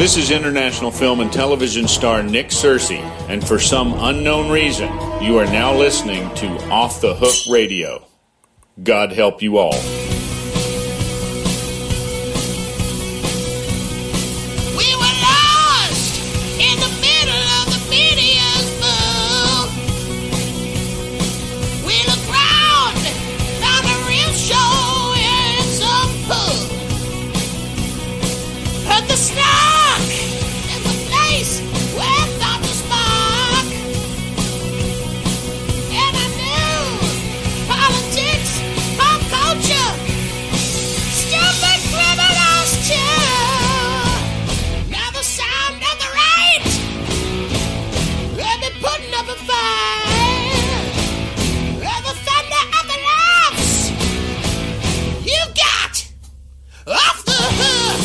This is international film and television star Nick Searcy, and for some unknown reason, you are now listening to Off the Hook Radio. God help you all. We were lost in the middle of the media's bowl. We looked round, found a real show in some pub. Heard the snark in the place where thought to spark. And I knew politics, pop culture, stupid criminals too. Now the sound of the right, let me putting up a fight. And the thunder of the laughs, you got off the hook.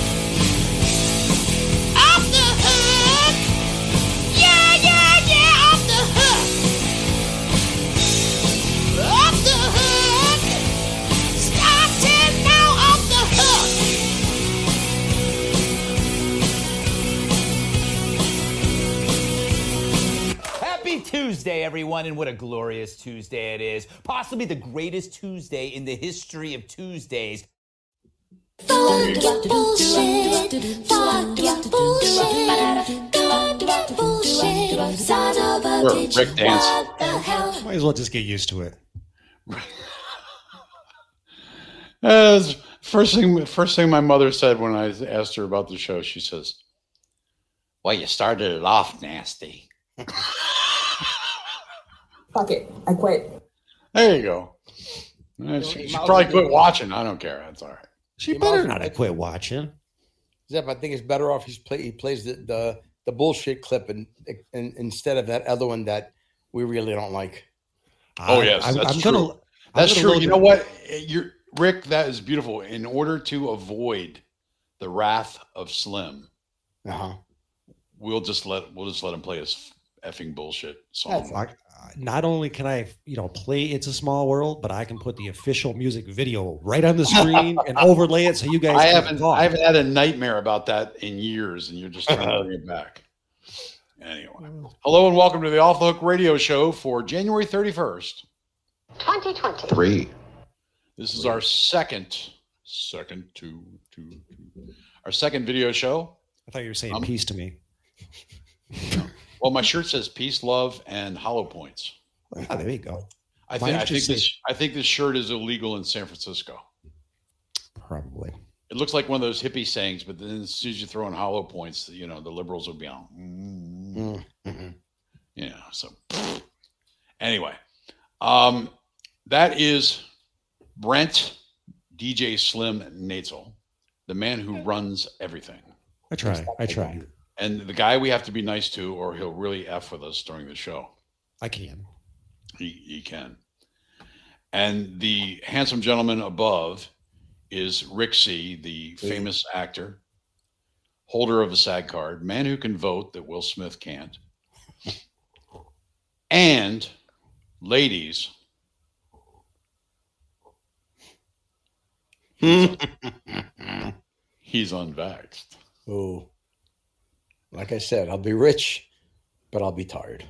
Off the hook. Yeah, yeah, yeah, off the hook. Off the hook. Starting now, off the hook. Happy Tuesday, everyone, and what a glorious Tuesday it is. Possibly the greatest Tuesday in the history of Tuesdays. Fuck your bullshit. Fuck your bullshit. Fuck bullshit. Son of a bitch. Rick dance. What the hell? Might as well just get used to it. First thing my mother said when I asked her about the show, she says, "Well, you started it off nasty." Fuck it. I quit. There you go. She probably quit watching. I don't care. That's all right. She better not have quit watching. Zep, I think it's better off he plays the bullshit clip and instead of that other one that we really don't like. Oh yes, that's true. That's true. You know what, Rick? That is beautiful. In order to avoid the wrath of Slim, we'll just let him play his effing bullshit song. Not only can I, play "It's a Small World," but I can put the official music video right on the screen and overlay it so you guys. I haven't had a nightmare about that in years, and you're just trying to bring it back. Anyway, hello and welcome to the Off the Hook Radio Show for January 31st, 2023. This is our second video show. I thought you were saying peace to me. Well, my shirt says peace, love, and hollow points. Oh, there you go. I think this shirt is illegal in San Francisco. Probably. It looks like one of those hippie sayings, but then as soon as you throw in hollow points, the liberals will be on. So anyway, that is Brent DJ Slim Naetzel, the man who runs everything. I try. And the guy we have to be nice to, or he'll really F with us during the show. I can. He can. And the handsome gentleman above is Rick C., the famous actor, holder of a SAG card, man who can vote that Will Smith can't. And, ladies, he's unvaxxed. Oh. Like I said, I'll be rich, but I'll be tired.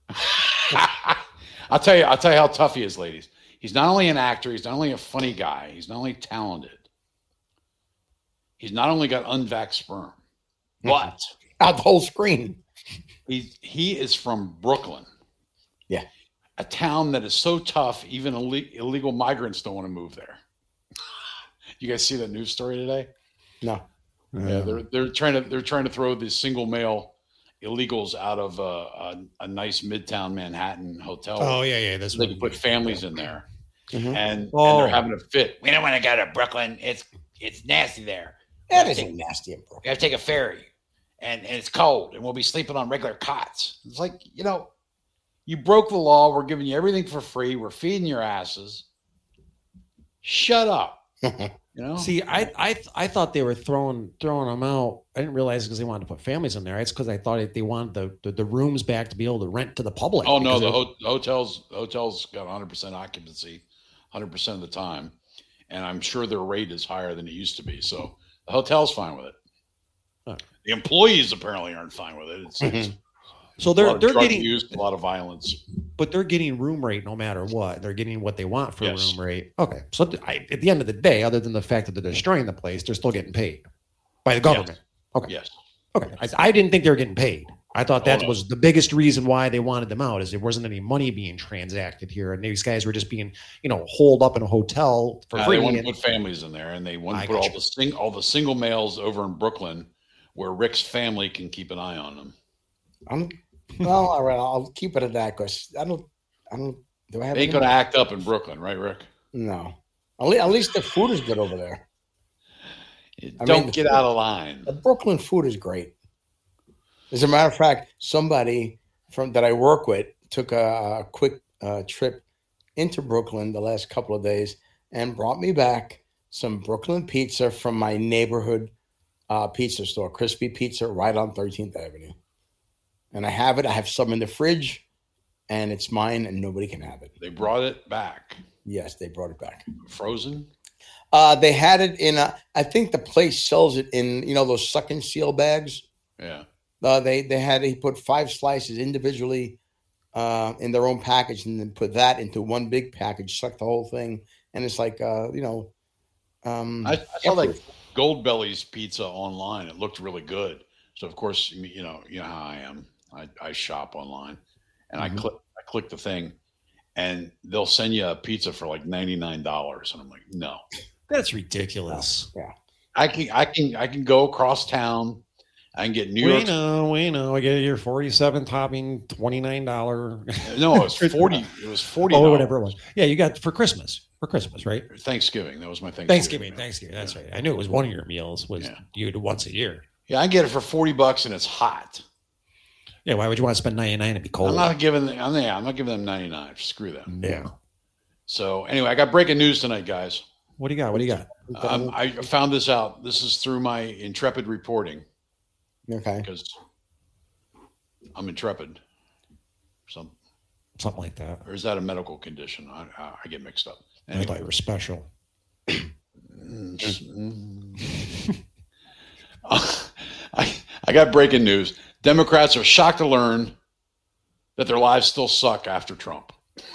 I'll tell you how tough he is, ladies. He's not only an actor, he's not only a funny guy, he's not only talented. He's not only got unvaxxed sperm, but out the whole screen. He is from Brooklyn. Yeah. A town that is so tough, even illegal migrants don't want to move there. You guys see that news story today? No. Yeah, they're trying to throw the single male illegals out of a nice midtown Manhattan hotel. Oh yeah. They can put families in there, and they're having a fit. We don't want to go to Brooklyn. It's nasty there. That isn't nasty in Brooklyn. We have to take a ferry, and it's cold, and we'll be sleeping on regular cots. It's like you broke the law. We're giving you everything for free. We're feeding your asses. Shut up. See, I thought they were throwing them out. I didn't realize because they wanted to put families in there. It's because I thought they wanted the rooms back to be able to rent to the public. Oh no, the hotels got 100% occupancy, 100% of the time, and I'm sure their rate is higher than it used to be. So the hotel's fine with it. The employees apparently aren't fine with it. It's so they're getting used, a lot of violence, but they're getting room rate no matter what. They're getting what they want for room rate. Okay, so at the end of the day, other than the fact that they're destroying the place, they're still getting paid by the government. Yes. Okay. Yes. Okay. I didn't think they were getting paid. I thought that was the biggest reason why they wanted them out, is there wasn't any money being transacted here, and these guys were just being, holed up in a hotel for free. They wanted to put families in there, and they wanted to put all the single males over in Brooklyn, where Rick's family can keep an eye on them. All right, I'll keep it at that, because I don't. Do I have? They ain't gonna act up in Brooklyn, right, Rick? No. At least the food is good over there. Don't get out of line. The Brooklyn food is great. As a matter of fact, somebody that I work with took a quick trip into Brooklyn the last couple of days and brought me back some Brooklyn pizza from my neighborhood pizza store, Crispy Pizza, right on 13th Avenue. And I have it. I have some in the fridge, and it's mine, and nobody can have it. They brought it back. Yes, they brought it back. Frozen? They had it in I think the place sells it in, those suck and seal bags. Yeah. He put 5 slices individually in their own package, and then put that into one big package, suck the whole thing. And it's like, I saw like Goldbelly's pizza online. It looked really good. So of course, you know how I am. I shop online, and I click the thing, and they'll send you a pizza for like $99, and I'm like, no, that's ridiculous. Yeah, I can go across town. I can get New York. We know. I get your 47 topping, $29. No, it was 40. It was $40. Oh, whatever it was. Yeah, you got for Christmas, right? Thanksgiving. That was my Thanksgiving. Thanksgiving. That's right. I knew it was one of your meals. You do once a year. Yeah, I get it for $40, and it's hot. Yeah, why would you want to spend $99 and be cold? I'm not giving them 99. Screw them. Yeah. So anyway, I got breaking news tonight, guys. What do you got? I found this out. This is through my intrepid reporting. Okay. Because I'm intrepid. Something like that. Or is that a medical condition? I get mixed up. Anyway. I thought you were special. I got breaking news. Democrats are shocked to learn that their lives still suck after Trump.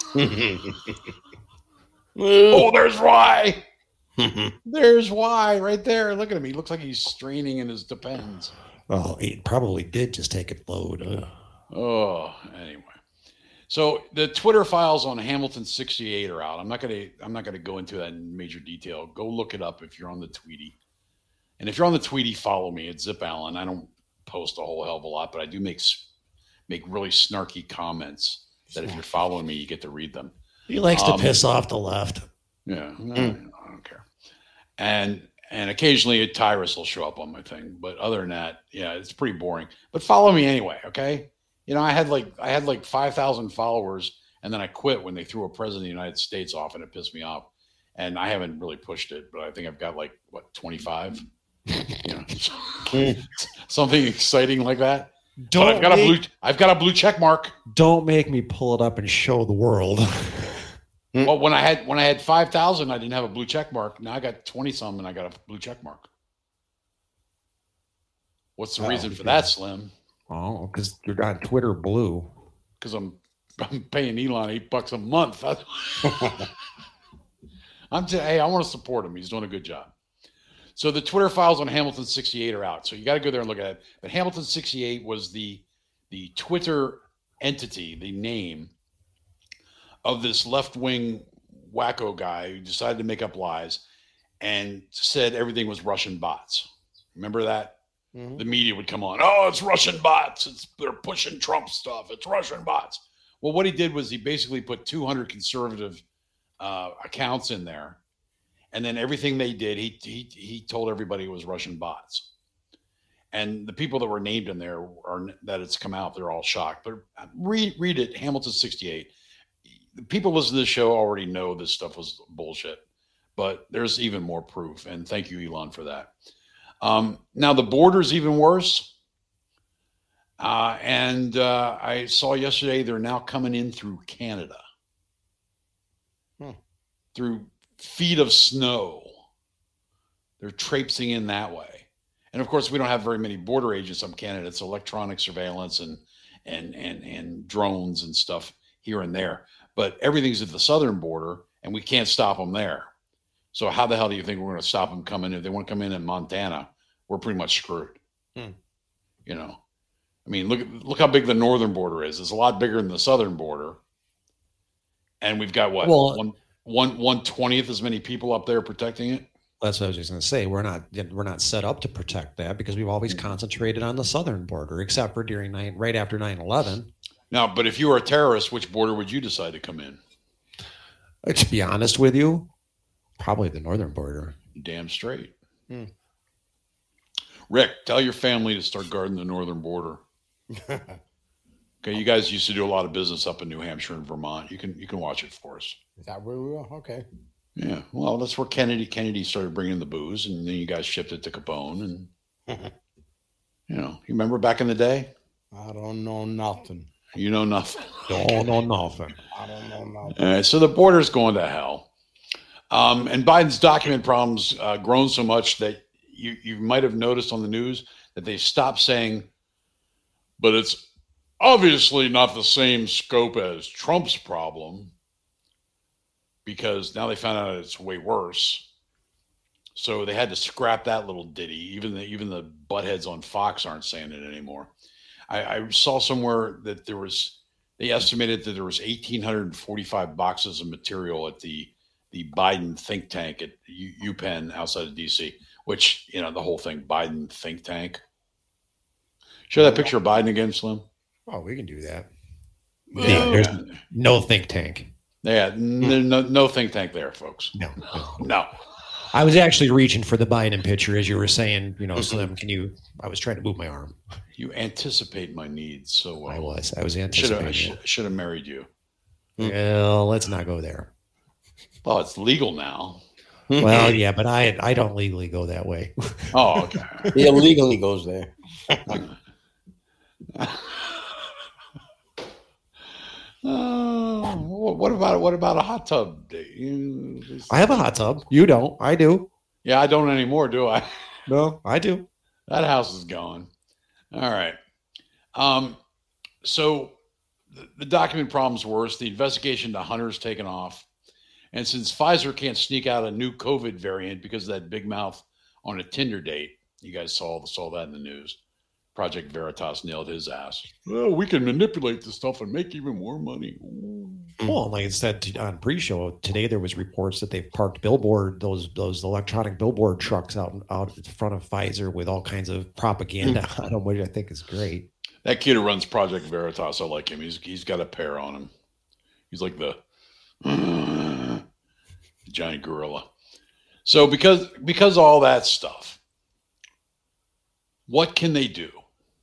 Oh, there's why. There's why right there. Look at him. He looks like he's straining in his Depends. Well, he probably did just take a load. Anyway. So the Twitter files on Hamilton 68 are out. I'm not gonna go into that in major detail. Go look it up if you're on the Tweety. And if you're on the Tweety, follow me at Zip Allen. I don't post a whole hell of a lot, but I do make really snarky comments that if you're following me, you get to read them. He likes to piss off the left. Yeah, I don't care. And occasionally a Tyrus will show up on my thing, but other than that, yeah, it's pretty boring. But follow me anyway, okay? I had like 5,000 followers, and then I quit when they threw a president of the United States off, and it pissed me off. And I haven't really pushed it, but I think I've got 25. Something exciting like that. I've got a blue check mark. Don't make me pull it up and show the world. Well, when I had 5,000, I didn't have a blue check mark. Now I got 20 some, and I got a blue check mark. What's the reason for that, Slim? Oh, because you're on Twitter blue. Because I'm paying Elon $8 a month. Hey, I want to support him. He's doing a good job. So the Twitter files on Hamilton 68 are out. So you got to go there and look at it. But Hamilton 68 was the Twitter entity, the name of this left-wing wacko guy who decided to make up lies and said everything was Russian bots. Remember that? Mm-hmm. The media would come on. Oh, it's Russian bots. They're pushing Trump stuff. It's Russian bots. Well, what he did was he basically put 200 conservative accounts in there. And then everything they did, he told everybody it was Russian bots. And the people that were named in there that it's come out, they're all shocked. But read it, Hamilton 68. The people listening to this show already know this stuff was bullshit. But there's even more proof. And thank you, Elon, for that. Now, the border's even worse. And I saw yesterday they're now coming in through Canada. Through feet of snow. They're traipsing in that way. And of course, we don't have very many border agents on Canada. It's electronic surveillance and drones and stuff here and there. But everything's at the southern border, and we can't stop them there. So how the hell do you think we're going to stop them coming in? If they want to come in Montana, we're pretty much screwed. You know, I mean, look how big the northern border is. It's a lot bigger than the southern border. And we've got what? Well, 1/20th as many people up there protecting it. That's what I was just going to say. We're not set up to protect that because we've always concentrated on the southern border, except for right after 9/11. Now, but if you were a terrorist, which border would you decide to come in? To be honest with you, probably the northern border. Damn straight. Rick, tell your family to start guarding the northern border. Okay, you guys used to do a lot of business up in New Hampshire and Vermont. You can watch it for us. Is that where we are? Okay. Yeah, well, that's where Kennedy started bringing the booze, and then you guys shipped it to Capone, and you remember back in the day. I don't know nothing. You know nothing. Don't know nothing. I don't know nothing. All right, so the border's going to hell, and Biden's document problems grown so much that you might have noticed on the news that they've stopped saying, but it's obviously not the same scope as Trump's problem. Because now they found out it's way worse. So they had to scrap that little ditty. Even the buttheads on Fox aren't saying it anymore. I saw somewhere that they estimated that there was 1,845 boxes of material at the Biden think tank at UPenn outside of DC, which, the whole thing, Biden think tank. Show that picture of Biden again, Slim. Oh, we can do that. Yeah, there's no think tank. Yeah, no think tank there, folks. No. I was actually reaching for the Biden picture as you were saying, Slim, I was trying to move my arm. You anticipate my needs so well. I was anticipating. Should have married you. Well, let's not go there. Well, it's legal now. Well, yeah, but I don't legally go that way. Oh, okay. He illegally goes there. What about a hot tub? I have a hot tub. You don't. I do. Yeah, I don't anymore, do I? No, I do. That house is gone. All right. So the document problem's worse. The investigation to Hunter's taken off. And since Pfizer can't sneak out a new COVID variant because of that big mouth on a Tinder date, you guys saw that in the news. Project Veritas nailed his ass. Well, we can manipulate this stuff and make even more money. Well, like I said on pre-show today, there was reports that they've parked those electronic billboard trucks out in front of Pfizer with all kinds of propaganda on them, which I think is great. That kid who runs Project Veritas, I like him. He's got a pair on him. He's like the giant gorilla. So because of all that stuff, what can they do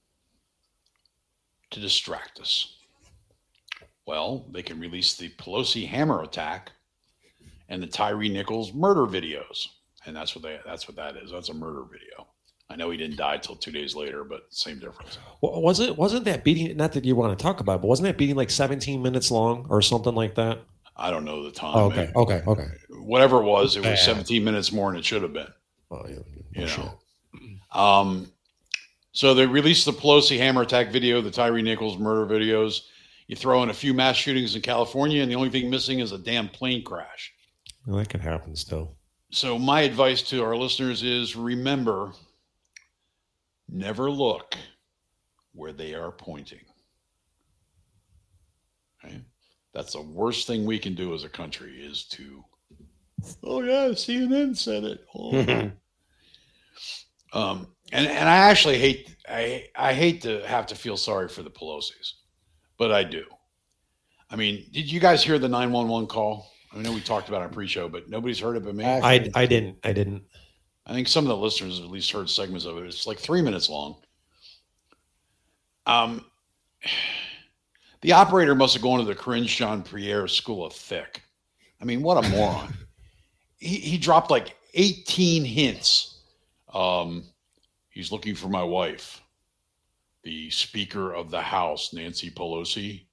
to distract us? Well, they can release the Pelosi hammer attack and the Tyree Nichols murder videos. And that's what that is. That's a murder video. I know he didn't die till 2 days later, but same difference. Well, wasn't that beating, not that you want to talk about, but wasn't that beating like 17 minutes long or something like that? I don't know the time. Oh, okay. Whatever it was 17 minutes more than it should have been. Oh, yeah. So they released the Pelosi hammer attack video, the Tyree Nichols murder videos. You throw in a few mass shootings in California, and the only thing missing is a damn plane crash. Well, that could happen still. So my advice to our listeners is remember, never look where they are pointing. Okay? That's the worst thing we can do as a country is to, CNN said it. And I actually hate to have to feel sorry for the Pelosi's, but I do. I mean, did you guys hear the 911 call? I know we talked about it on pre-show, but nobody's heard it but me. I didn't. I think some of the listeners at least heard segments of it. It's like 3 minutes long. The operator must have gone to the Corinne Jean-Pierre School of Thick. I mean, what a moron. He dropped like 18 hints. He's looking for my wife, the Speaker of the House, Nancy Pelosi.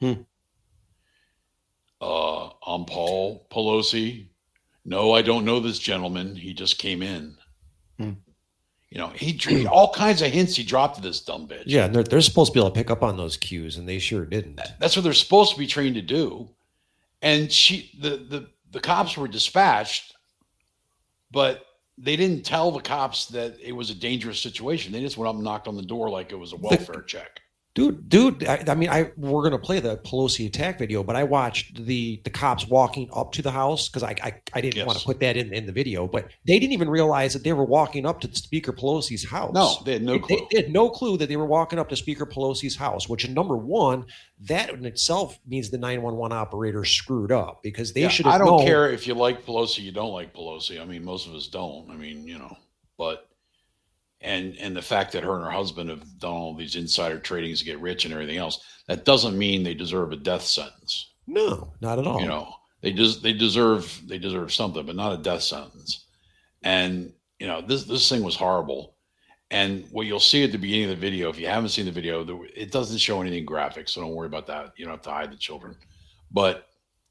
I'm Paul Pelosi. No, I don't know this gentleman. He just came in. he all kinds of hints he dropped to this dumb bitch. Yeah, and they're supposed to be able to pick up on those cues, and they sure didn't. That's what they're supposed to be trained to do. And the cops were dispatched, but they didn't tell the cops that it was a dangerous situation. They just went up and knocked on the door like it was a welfare check. Dude, we're gonna play the Pelosi attack video, but I watched the cops walking up to the house because I didn't want to put that in the video, but they didn't even realize that they were walking up to Speaker Pelosi's house. No, they had no clue. They had no clue that they were walking up to Speaker Pelosi's house, which, number one, that in itself means the 911 operator screwed up because they should have known. I don't care if you like Pelosi, you don't like Pelosi. I mean, most of us don't. I mean, but. And the fact that her and her husband have done all these insider tradings to get rich and everything else, that doesn't mean they deserve a death sentence. No, not at all. They deserve something, but not a death sentence. And this thing was horrible. And what you'll see at the beginning of the video, if you haven't seen the video, it doesn't show anything graphic, so don't worry about that. You don't have to hide the children. But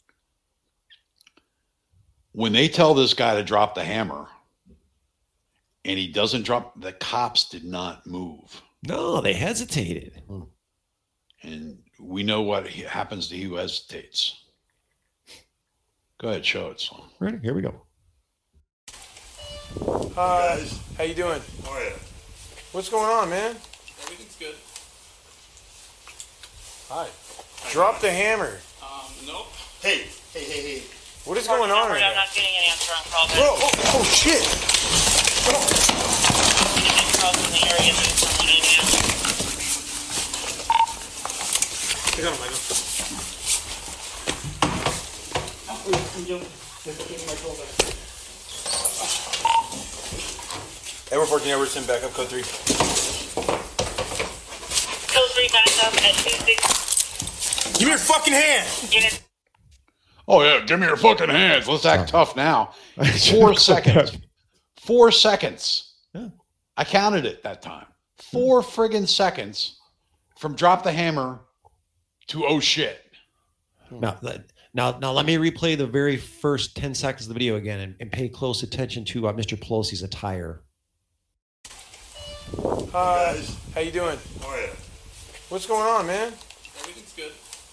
when they tell this guy to drop the hammer, and he doesn't drop, the cops did not move. No, they hesitated. And we know what happens to he who hesitates. Go ahead, show it. So. Ready? Here we go. Hi, guys. How you doing? How are you? What's going on, man? Everything's good. Hi. Drop the hammer. Nope. Hey. What is going on right now? I'm not getting an answer on calls. Bro, oh shit. In the area that someone in here. Get on, Michael. Edward 14, Edward, send back up, code 3. Code 3 back up at 26. Give me your fucking hand! Unit. Oh, yeah, give me your fucking hands. Let's act tough now. 4 seconds. 4 seconds. Yeah. I counted it that time. 4 friggin' seconds from drop the hammer to oh shit. Now let me replay the very first 10 seconds of the video again and pay close attention to Mr. Pelosi's attire. Hi, guys. How you doing? How are you? What's going on, man? Everything's good.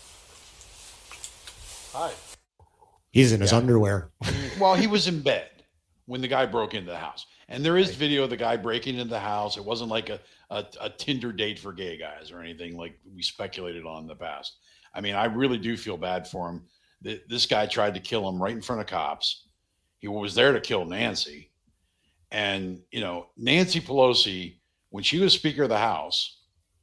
Hi. He's in his underwear. Well, he was in bed when the guy broke into the house. And there is video of the guy breaking into the house. It wasn't like a Tinder date for gay guys or anything like we speculated on in the past. I mean, I really do feel bad for him. This guy tried to kill him right in front of cops. He was there to kill Nancy. And, Nancy Pelosi, when she was Speaker of the House,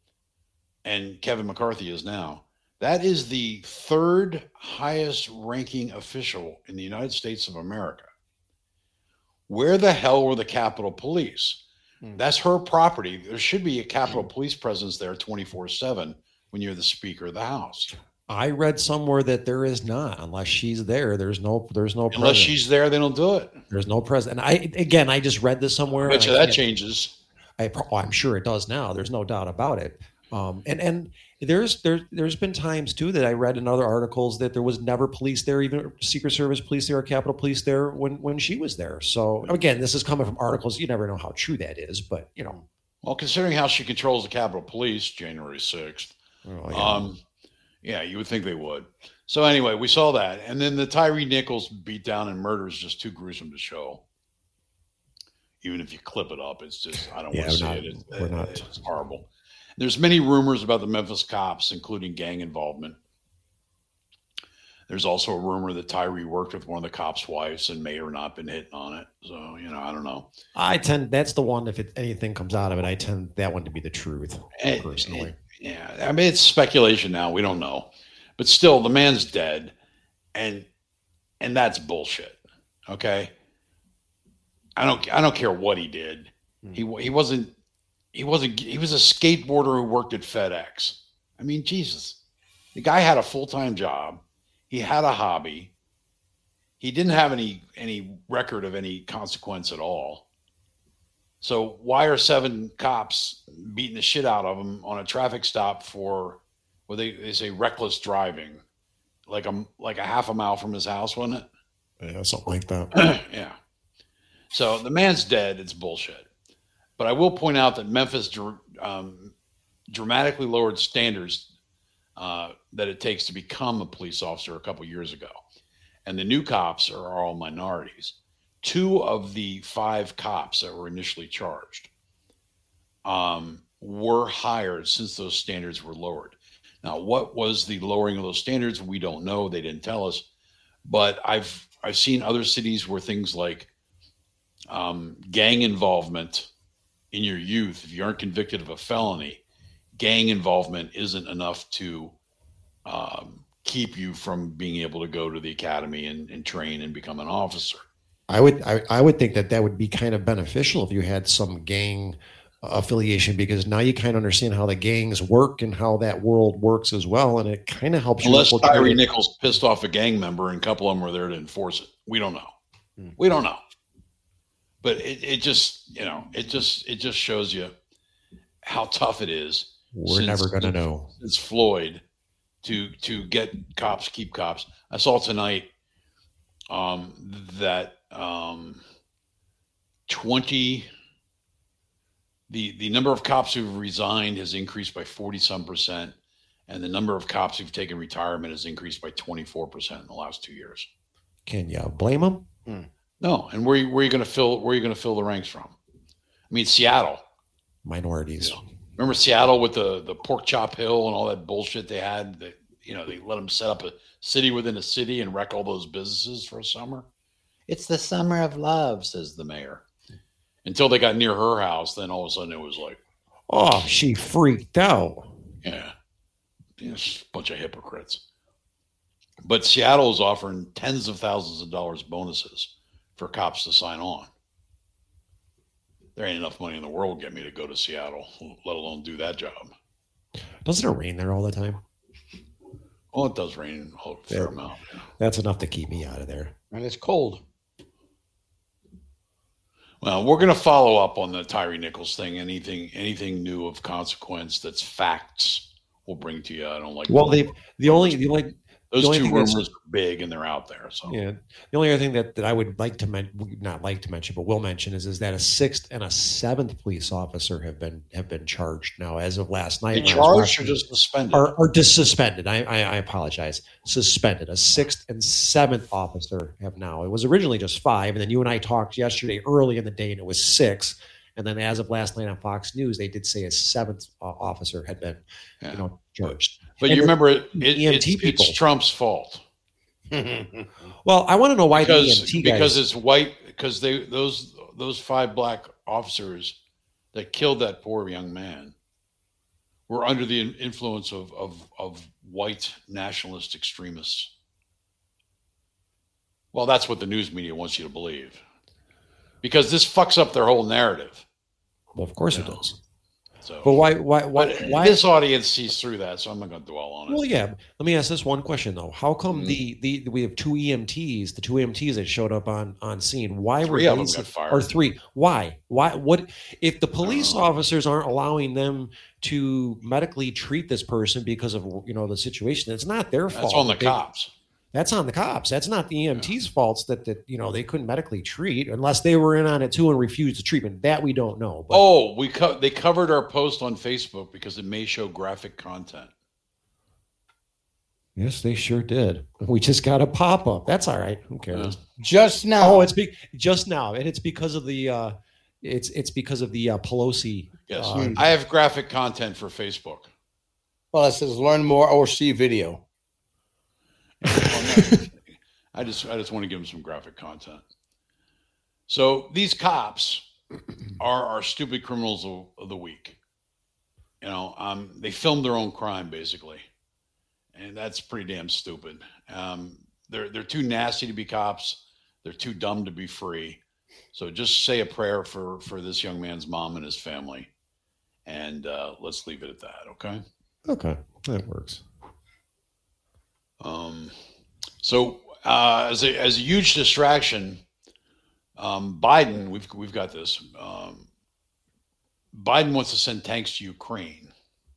and Kevin McCarthy is now, that is the 3rd highest ranking official in the United States of America. Where the hell were the Capitol Police? That's her property. There should be a Capitol Police presence there 24/7 when you're the Speaker of the House. I read somewhere that there is not, unless she's there. There's no president. Unless she's there, they don't do it. There's no president. I just read this somewhere. I bet you that changes. I'm sure it does now. There's no doubt about it. And there's been times too that I read in other articles that there was never police there, even Secret Service police there, or Capitol Police there when she was there. So again, this is coming from articles. You never know how true that is, but Well, considering how she controls the Capitol Police, January 6th, yeah, you would think they would. So anyway, we saw that, and then the Tyree Nichols beatdown and murder is just too gruesome to show. Even if you clip it up, it's just I don't want to see it. It's horrible. There's many rumors about the Memphis cops, including gang involvement. There's also a rumor that Tyree worked with one of the cops' wives and may or not been hitting on it. So, I don't know. That's the one, if anything comes out of it, I tend that one to be the truth, personally. Yeah. I mean, it's speculation now. We don't know. But still, the man's dead. And that's bullshit. Okay? I don't care what he did. He was a skateboarder who worked at FedEx. I mean, Jesus. The guy had a full-time job. He had a hobby. He didn't have any record of any consequence at all. So why are 7 cops beating the shit out of him on a traffic stop for what they say reckless driving, like a half a mile from his house, wasn't it? Yeah, something like that. Yeah. So the man's dead. It's bullshit. But I will point out that Memphis dramatically lowered standards that it takes to become a police officer a couple years ago. And the new cops are all minorities. 2 of the 5 cops that were initially charged were hired since those standards were lowered. Now, what was the lowering of those standards? We don't know. They didn't tell us. But I've seen other cities where things like gang involvement in your youth, if you aren't convicted of a felony, gang involvement isn't enough to keep you from being able to go to the academy and train and become an officer. I would think that would be kind of beneficial if you had some gang affiliation, because now you kind of understand how the gangs work and how that world works as well, and it kind of helps. Unless Tyree Nichols pissed off a gang member and a couple of them were there to enforce it, we don't know. We don't know. But it just shows you how tough it is. We're never going to know. It's Floyd to get cops, keep cops. I saw tonight that 20. The number of cops who've resigned has increased by 40-some%, and the number of cops who've taken retirement has increased by 24% in the last 2 years. Can you blame them? No. And where are you going to fill the ranks from? I mean, Seattle, minorities. Remember Seattle with the pork chop hill and all that bullshit they had? That they let them set up a city within a city and wreck all those businesses for a summer. It's the summer of love, says the mayor. Until they got near her house, then all of a sudden it was like, oh, she freaked out. Yeah. It's a bunch of hypocrites. But Seattle is offering tens of thousands of dollars bonuses for cops to sign on. There ain't enough money in the world to get me to go to Seattle, let alone do that job. Doesn't it rain there all the time? Well, it does rain a fair amount. Yeah. That's enough to keep me out of there. And it's cold. Well, we're going to follow up on the Tyree Nichols thing. Anything new of consequence that's facts, we'll bring to you. I don't like. Well, the only those two rumors are big and they're out there. So yeah, the only other thing that I would like to not like to mention, but will mention is that a 6th and a 7th police officer have been charged now as of last night. Charged or just suspended? Or just suspended. I apologize. Suspended. A 6th and 7th officer have now. It was originally just 5, and then you and I talked yesterday early in the day, and it was 6. And then as of last night on Fox News, they did say a 7th officer had been, charged. But you remember, it's Trump's fault. Well, I want to know why the EMT guys. Because it's white. Because those 5 black officers that killed that poor young man were under the influence of white nationalist extremists. Well, that's what the news media wants you to believe. Because this fucks up their whole narrative. Well, of course it does. So, but why this audience sees through that? So I'm not going to dwell on it. Well, yeah. Let me ask this one question though: how come we have 2 EMTs, the 2 EMTs that showed up on scene? Why 3 of them got fired? Or 3? Why? What if the police officers aren't allowing them to medically treat this person because of the situation? It's not their fault. That's on the cops. That's on the cops. That's not the EMT's faults that they couldn't medically treat unless they were in on it too and refused the treatment. That we don't know. But, they covered our post on Facebook because it may show graphic content. Yes, they sure did. We just got a pop-up. That's all right. Who cares? Just now. Oh, it's just now, and it's because of the it's because of the Pelosi. Yes, I have graphic content for Facebook. Well, it says learn more or see video. I just want to give them some graphic content. So these cops are our stupid criminals of the week. They filmed their own crime basically, and that's pretty damn stupid. They're too nasty to be cops. They're too dumb to be free. So just say a prayer for this young man's mom and his family, and let's leave it at that. Okay. Okay, that works. So as a huge distraction, Biden, we've got this. Biden wants to send tanks to Ukraine.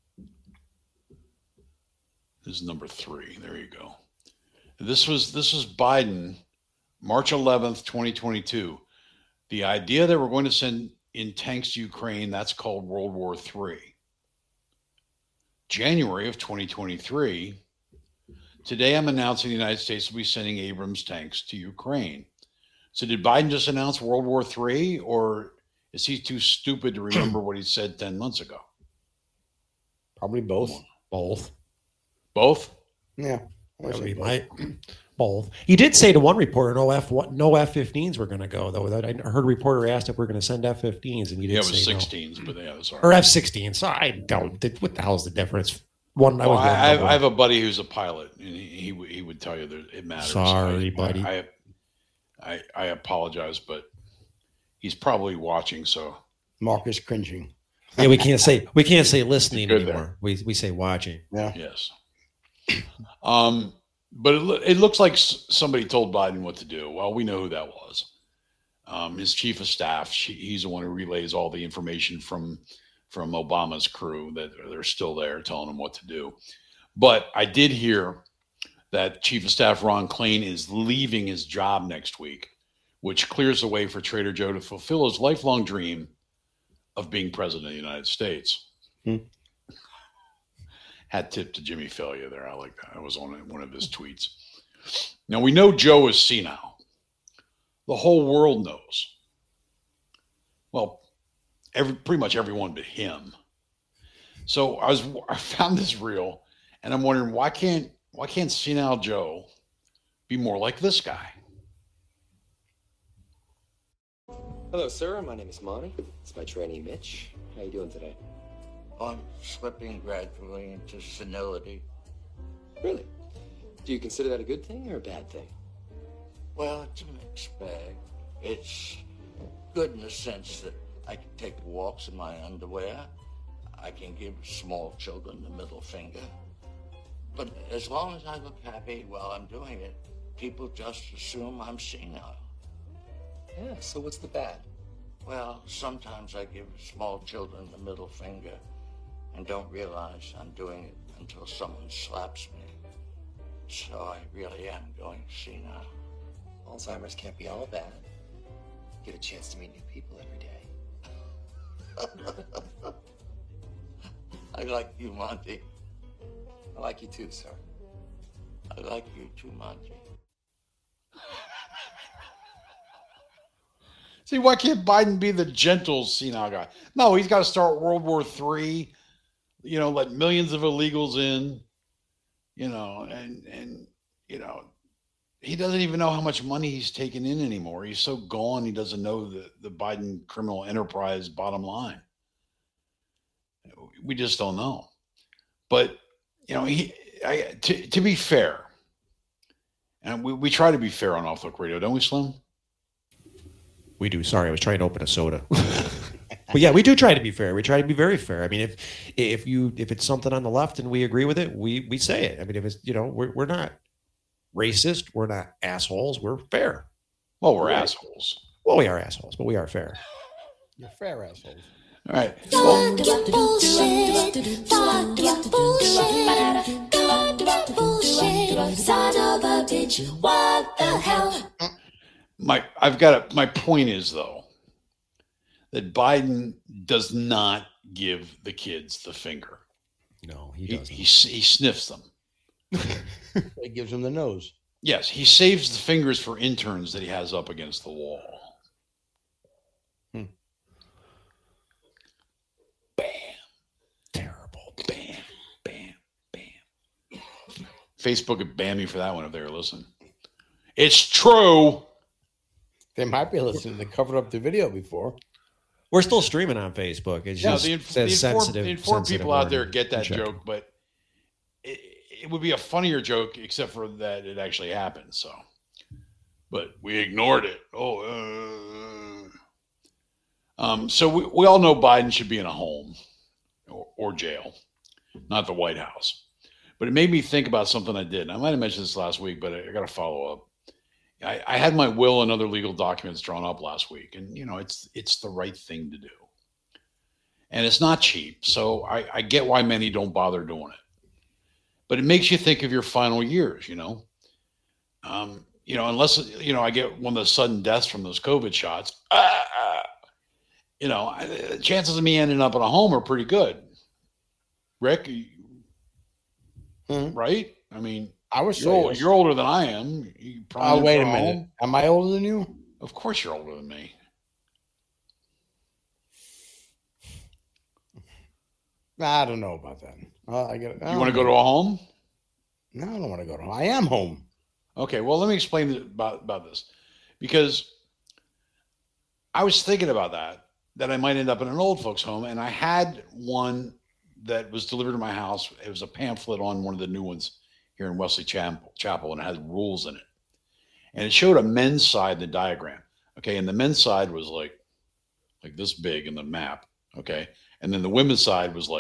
This is number 3. There you go. This was Biden, March 11th, 2022. The idea that we're going to send in tanks to Ukraine. That's called World War III. January of 2023, today I'm announcing the United States will be sending Abrams tanks to Ukraine. So did Biden just announce World War III, or is he too stupid to remember what he said 10 months ago? Probably both. Both? Yeah. Both. He did say to one reporter, no F-15s were going to go, though. I heard a reporter asked if we're going to send F-15s, and he didn't say 16s, no. But yeah, that's all right. Or F-16s. So I don't. What the hell is the difference? I have a buddy who's a pilot, and he would tell you that it matters. Sorry, buddy. I apologize, but he's probably watching. So Mark is cringing. Yeah, we can't say listening anymore. We say watching. Yeah. Yes. But it looks like somebody told Biden what to do. Well, we know who that was. His chief of staff. He's the one who relays all the information from Obama's crew that they're still there telling him what to do. But I did hear that Chief of Staff Ron Klain is leaving his job next week, which clears the way for Trader Joe to fulfill his lifelong dream of being president of the United States. Hat tip to Jimmy Failure there. I like that. That was on one of his tweets. Now, we know Joe is senile. The whole world knows. Well, pretty much everyone but him. So I found this reel, and I'm wondering, why can't senile Joe be more like this guy? Hello, sir. My name is Monty. It's my trainee, Mitch. How you doing today? I'm slipping gradually into senility. Really? Do you consider that a good thing or a bad thing? Well, it's a mixed bag. It's good in the sense that I can take walks in my underwear. I can give small children the middle finger. But as long as I look happy while I'm doing it, people just assume I'm senile. Yeah, so what's the bad? Well, sometimes I give small children the middle finger and don't realize I'm doing it until someone slaps me. So I really am going senile. Alzheimer's can't be all bad. Get a chance to meet new people every day. I like you, Monty. I like you too, sir. I like you too, Monty. See, why can't Biden be the gentle senile guy? No, he's got to start World War III, let millions of illegals in, and he doesn't even know how much money he's taken in anymore. He's so gone, he doesn't know the Biden criminal enterprise bottom line. We just don't know. But, to be fair, and we try to be fair on Off the Hook Radio, don't we, Slim? We do. Sorry, I was trying to open a soda. But yeah, we do try to be fair. We try to be very fair. I mean, if it's something on the left and we agree with it, we say it. I mean, if it's we're not racist, we're not assholes, we're fair. Well, we're assholes. Well, we are assholes, but we are fair. You're fair assholes. All right. Fuck your bullshit. Fuck your bullshit. Bullshit. Son of a bitch. What the hell? My point is, though, that Biden does not give the kids the finger. No, he doesn't. He sniffs them. He gives them the nose. Yes, he saves the fingers for interns that he has up against the wall. Bam. Terrible. Bam, bam, bam. Facebook would ban me for that one if they were listening. It's true. They might be listening. They covered up the video before. We're still streaming on Facebook. It's just the informed people out there get that joke, but it would be a funnier joke, except for that it actually happened. So, but we ignored it. So we all know Biden should be in a home or jail, not the White House. But it made me think about something I did. I might have mentioned this last week, but I got to follow up. I had my will and other legal documents drawn up last week, and it's the right thing to do, and it's not cheap. So I get why many don't bother doing it, but it makes you think of your final years. Unless I get one of the sudden deaths from those COVID shots, chances of me ending up in a home are pretty good. Rick, right? I mean, you're older than I am. Wait a minute. Am I older than you? Of course you're older than me. I don't know about that. You want to go to a home? No, I don't want to go to home. I am home. Okay, well, let me explain about this. Because I was thinking about that I might end up in an old folks home. And I had one that was delivered to my house. It was a pamphlet on one of the new ones here in Wesley Chapel, and it had rules in it. And it showed a men's side in the diagram. Okay, and the men's side was like this big in the map. Okay, and then the women's side was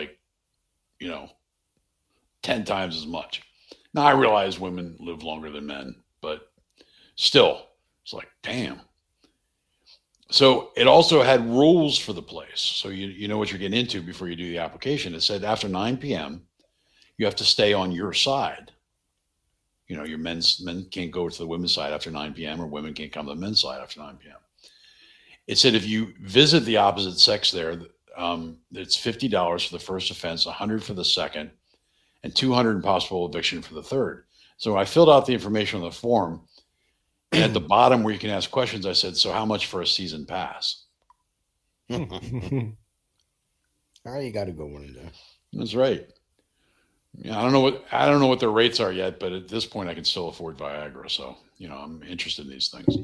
10 times as much. Now, I realize women live longer than men, but still, it's like, damn. So it also had rules for the place. So you know what you're getting into before you do the application. It said after 9 p.m., you have to stay on your side. Your men can't go to the women's side after 9 p.m. or women can't come to the men's side after 9 p.m. It said if you visit the opposite sex there, it's $50 for the first offense, $100 for the second, and $200 in possible eviction for the third. So I filled out the information on the form, and at the bottom where you can ask questions, I said, so how much for a season pass? All right, you got to go one in there. That's right. Yeah, I don't know what their rates are yet, but at this point I can still afford Viagra. So, I'm interested in these things.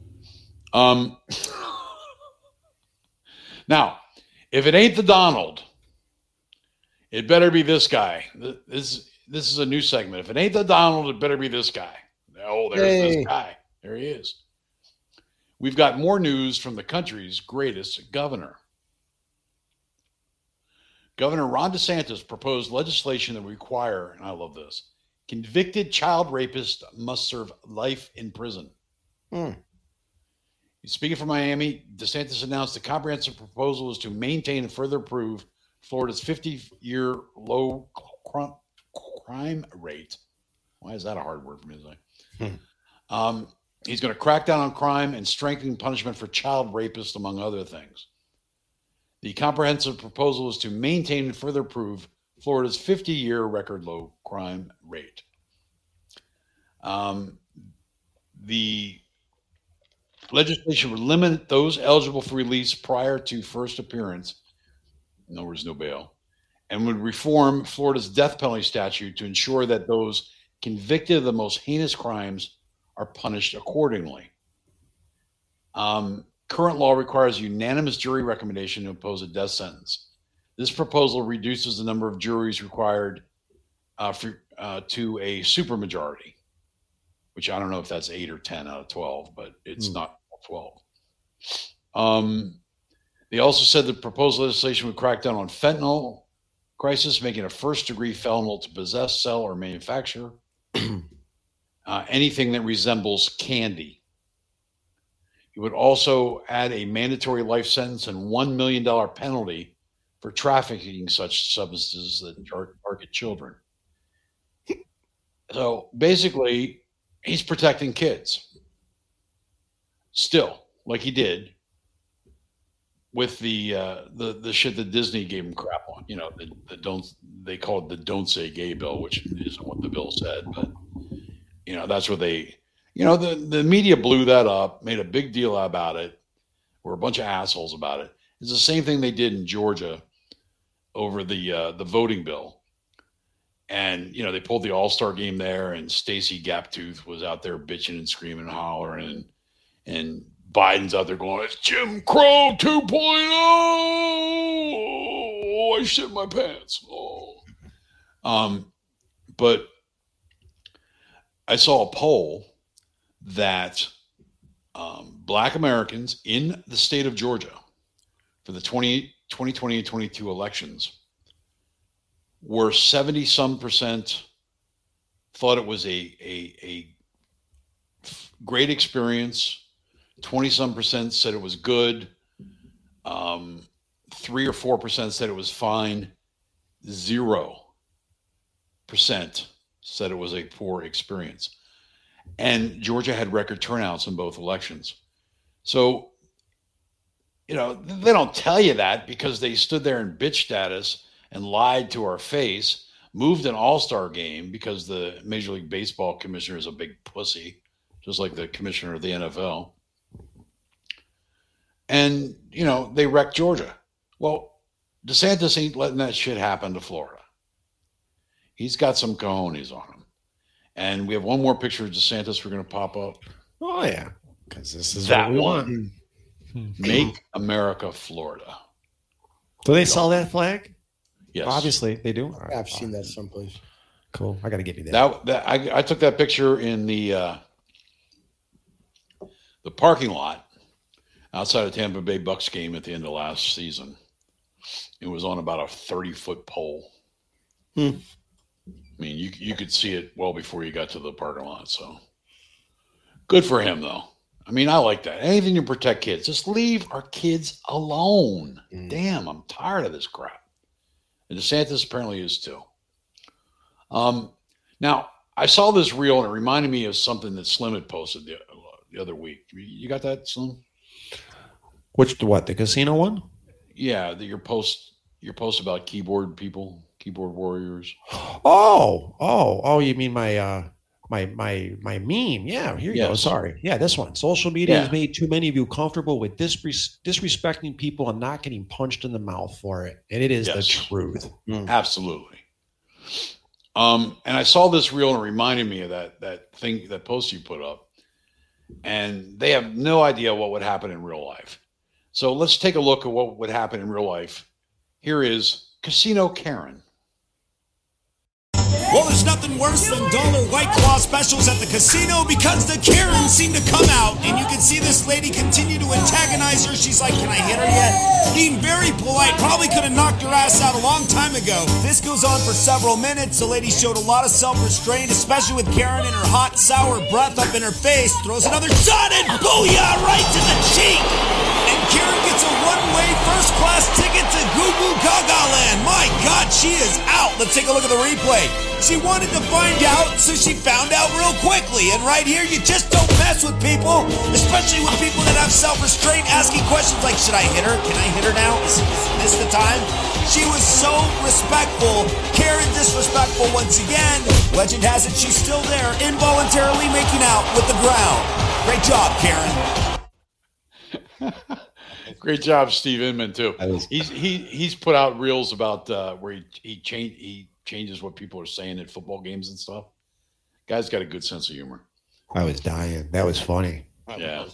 Now, if it ain't the Donald, it better be this guy. This is a new segment. If it ain't the Donald, it better be this guy. Oh, there's this guy. There he is. We've got more news from the country's greatest governor. Governor Ron DeSantis proposed legislation that would require, and I love this, convicted child rapist must serve life in prison. Speaking from Miami, DeSantis announced a comprehensive proposal is to maintain and further improve Florida's 50-year low crime rate. Why is that a hard word for me to say? He's going to crack down on crime and strengthen punishment for child rapists, among other things. The comprehensive proposal is to maintain and further improve Florida's 50-year record low crime rate. The legislation would limit those eligible for release prior to first appearance, in other words, no bail, and would reform Florida's death penalty statute to ensure that those convicted of the most heinous crimes are punished accordingly. Current law requires unanimous jury recommendation to impose a death sentence. This proposal reduces the number of juries required to a supermajority, which I don't know if that's 8 or 10 out of 12, but it's not 12. They also said the proposed legislation would crack down on fentanyl crisis, making a first-degree felony to possess, sell, or manufacture anything that resembles candy. It would also add a mandatory life sentence and $1 million penalty for trafficking such substances that target children. So basically, he's protecting kids. Still, like he did with the shit that Disney gave him crap on. They call it the Don't Say Gay bill, which isn't what the bill said, but that's what they. The media blew that up, made a big deal about it. We're a bunch of assholes about it. It's the same thing they did in Georgia over the voting bill. And, they pulled the All-Star game there, and Stacey Gaptooth was out there bitching and screaming and hollering. And Biden's out there going, it's Jim Crow 2.0. I shit my pants. But I saw a poll that Black Americans in the state of Georgia for the 2020 and 22 elections were 70-some% thought it was a great experience. 20-some% said it was good. 3 or 4% said it was fine. 0% said it was a poor experience. And Georgia had record turnouts in both elections. So they don't tell you that because they stood there in bitch status and lied to our face, moved an all-star game because the Major League Baseball commissioner is a big pussy, just like the commissioner of the NFL. And, they wrecked Georgia. Well, DeSantis ain't letting that shit happen to Florida. He's got some cojones on him. And we have one more picture of DeSantis we're going to pop up. Oh, yeah. Because this is that what we one. want. Make America Florida. Do they sell that flag? Yes. Obviously, they do. I've seen that someplace. Cool. I got to get you that. I took that picture in the parking lot outside of Tampa Bay Bucks game at the end of last season. It was on about a 30-foot pole. I mean, you could see it well before you got to the parking lot. So good for him, though. I mean, I like that. Anything to protect kids. Just leave our kids alone. Damn, I'm tired of this crap. And DeSantis apparently is too. Now, I saw this reel and it reminded me of something that Slim had posted the other week. You got that, Slim? The casino one? Yeah, your post about keyboard people, keyboard warriors. Oh, you mean my meme? Yeah, here you go. Sorry. Yeah, this one. Social media has made too many of you comfortable with disrespecting people and not getting punched in the mouth for it. And it is the truth. Absolutely. And I saw this reel and it reminded me of that post you put up. And they have no idea what would happen in real life. So let's take a look at what would happen in real life. Here is Casino Karen. Well, there's nothing worse than dollar White Claw specials at the casino because the Karens seem to come out, and you can see this lady continue to antagonize her. She's like, can I hit her yet? Being very polite, probably could have knocked her ass out a long time ago. This goes on for several minutes. The lady showed a lot of self-restraint, especially with Karen and her hot, sour breath up in her face. Throws another shot and booyah right to the cheek. And Karen gets a one-way first-class ticket to Goo Goo Gaga Land. My God, she is out. Let's take a look at the replay. She wanted to find out, so she found out real quickly. And right here, you just don't mess with people, especially with people that have self-restraint, asking questions like, should I hit her? Can I hit her now? Is this the time? She was so respectful. Karen disrespectful once again. Legend has it she's still there, involuntarily making out with the ground. Great job, Karen. Great job, Steve Inman, too. He's put out reels about where he changes what people are saying at football games and stuff. Guy's got a good sense of humor. I was dying. That was funny. Yeah.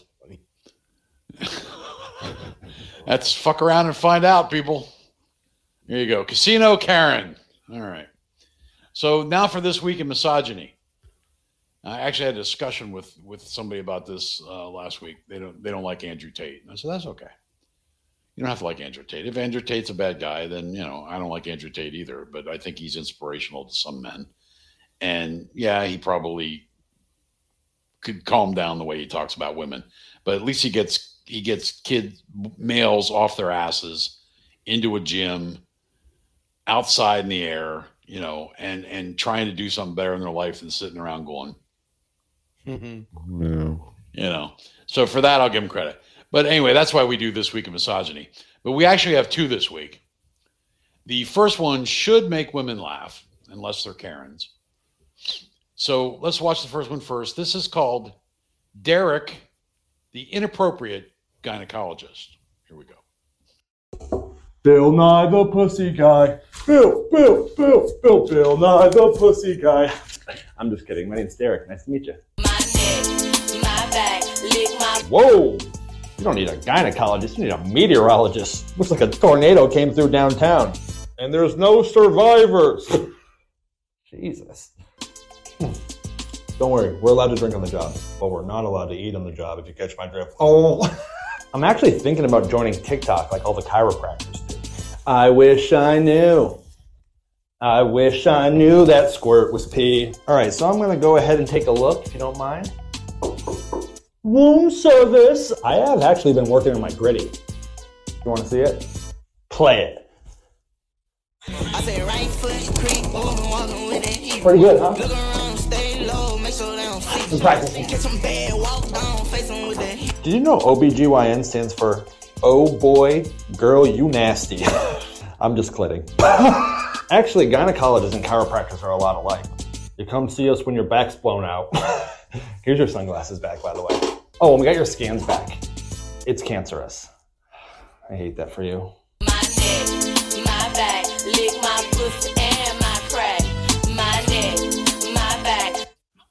That's fuck around and find out, people. Here you go. Casino Karen. All right. So now for this week in misogyny. I actually had a discussion with somebody about this last week. They don't like Andrew Tate. And I said, that's okay. You don't have to like Andrew Tate. If Andrew Tate's a bad guy, then, I don't like Andrew Tate either, but I think he's inspirational to some men. And yeah, he probably could calm down the way he talks about women, but at least he gets males off their asses into a gym outside in the air, and trying to do something better in their life than sitting around going, no. So for that, I'll give him credit. But anyway, that's why we do This Week of Misogyny. But we actually have two this week. The first one should make women laugh, unless they're Karens. So let's watch the first one first. This is called Derek, the Inappropriate Gynecologist. Here we go. Bill Nye the Pussy Guy. Bill Nye the Pussy Guy. I'm just kidding. My name's Derek. Nice to meet you. Whoa! You don't need a gynecologist, you need a meteorologist. Looks like a tornado came through downtown. And there's no survivors. Jesus. Don't worry, we're allowed to drink on the job, but we're not allowed to eat on the job, if you catch my drift. Oh! I'm actually thinking about joining TikTok like all the chiropractors do. I wish I knew. I wish I knew that squirt was pee. All right, so I'm going to go ahead and take a look, if you don't mind. Room service. I have actually been working on my gritty. You want to see it? Play it. I say right foot creep, walking with it. Pretty good, huh? Look around, stay low, make sure they don't see. I'm practicing. Get some bad, walk down, face them with that. Did you know OBGYN stands for Oh boy, girl, you nasty. I'm just kidding. Actually, gynecologists and chiropractors are a lot alike. You come see us when your back's blown out. Here's your sunglasses back, by the way. Oh, and we got your scans back. It's cancerous. I hate that for you. My neck, my back, lick my pussy and my crack. My neck, my back.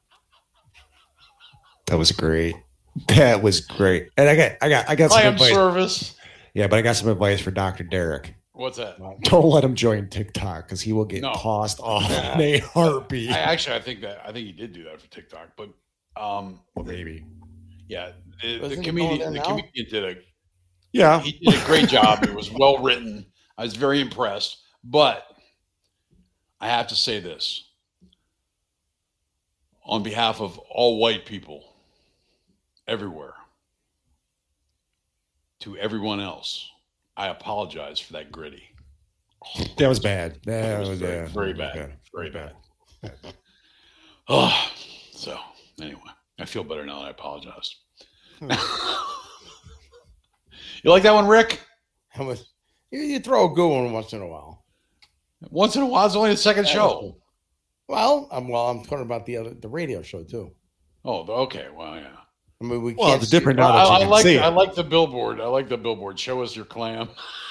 That was great. That was great. And I got some advice. Service. Yeah, but I got some advice for Dr. Derek. What's that? Don't let him join TikTok because he will get tossed off in a heartbeat. I think he did do that for TikTok, but well, maybe. Yeah, the comedian did he did a great job. It was well written. I was very impressed, but I have to say this on behalf of all white people everywhere, to everyone else, I apologize for that gritty. That was bad. That was very bad. Very bad. Oh, so anyway, I feel better now that I apologized. You like that one, Rick? You throw a good one once in a while. Once in a while, it's only the second show. Well, I'm talking about the radio show too. Oh, okay. Well, yeah. I mean, we well, can't. it's different now that you can see it. I like the billboard. I like the billboard. Show us your clam.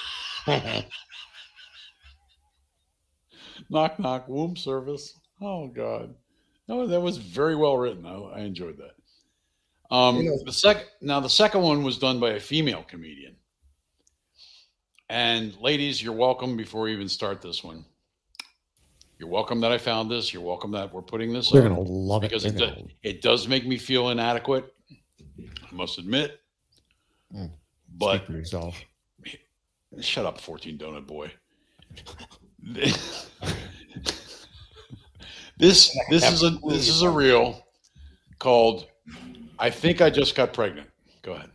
Knock, knock, womb service. Oh, God. No, that was very well written. I enjoyed that. The second one was done by a female comedian. And ladies, you're welcome before we even start this one. You're welcome that I found this. You're welcome that we're putting this. They're going to love it. Because it does make me feel inadequate. I must admit. But speak for yourself. Shut up, 14 Donut Boy. This is a reel called I Think I Just Got Pregnant. Go ahead.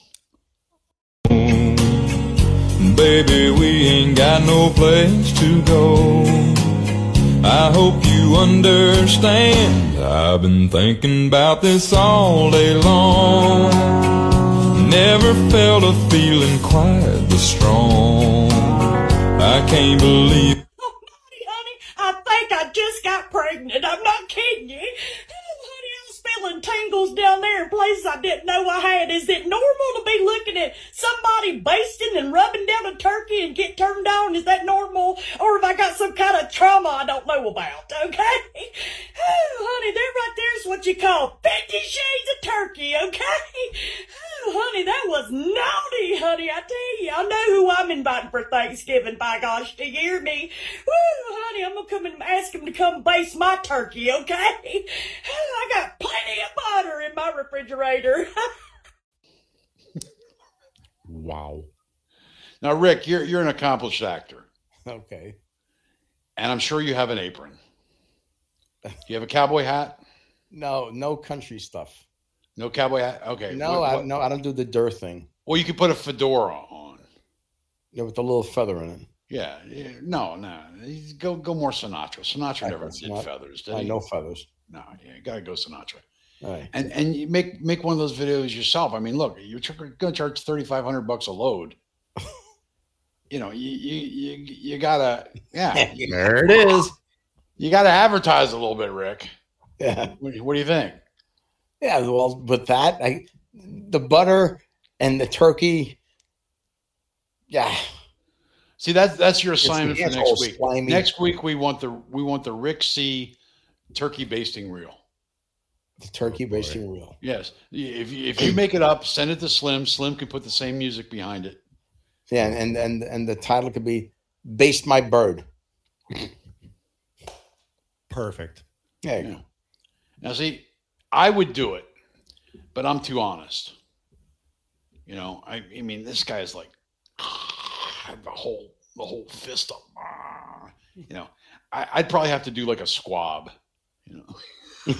Baby, we ain't got no place to go. I hope you understand. I've been thinking about this all day long. Never felt a feeling quite this strong. I can't believe. Oh, honey, I think I just got pregnant. I'm not kidding you. Feeling tingles down there in places I didn't know I had. Is it normal to be looking at somebody basting and rubbing down a turkey and get turned on? Is that normal? Or have I got some kind of trauma I don't know about? Okay? Oh, honey, there right there's what you call 50 shades of turkey, okay? Oh, honey, that was naughty, honey, I tell you. I know who I'm inviting for Thanksgiving, by gosh, do you hear me? Woo, honey, I'm gonna come and ask him to come baste my turkey, okay? I got plenty of butter in my refrigerator. Wow. Now, Rick, you're an accomplished actor. Okay. And I'm sure you have an apron. Do you have a cowboy hat? No country stuff. No cowboy hat? Okay. No, I don't do the dirt thing. Well, you could put a fedora on. Yeah, with a little feather in it. Yeah. No. Go more Sinatra. Sinatra never did feathers, did he? No feathers. No, you got to go Sinatra. All right. And you make one of those videos yourself. I mean, look, you're going to charge $3,500 a load. You know, you gotta, yeah. There it is. You gotta advertise a little bit, Rick. Yeah. What do you think? Yeah, well, with that, the butter and the turkey. Yeah. See, that's your assignment for next week. Slimy. Next week we want the Rick C. turkey basting reel. The turkey basting reel. Yes. If you make it up, send it to Slim. Slim can put the same music behind it. Yeah, and the title could be "Baste My Bird." Perfect. There you go. Now, see, I would do it, but I'm too honest. You know, I mean, this guy is like the whole fist up. You know, I'd probably have to do like a squab. You know.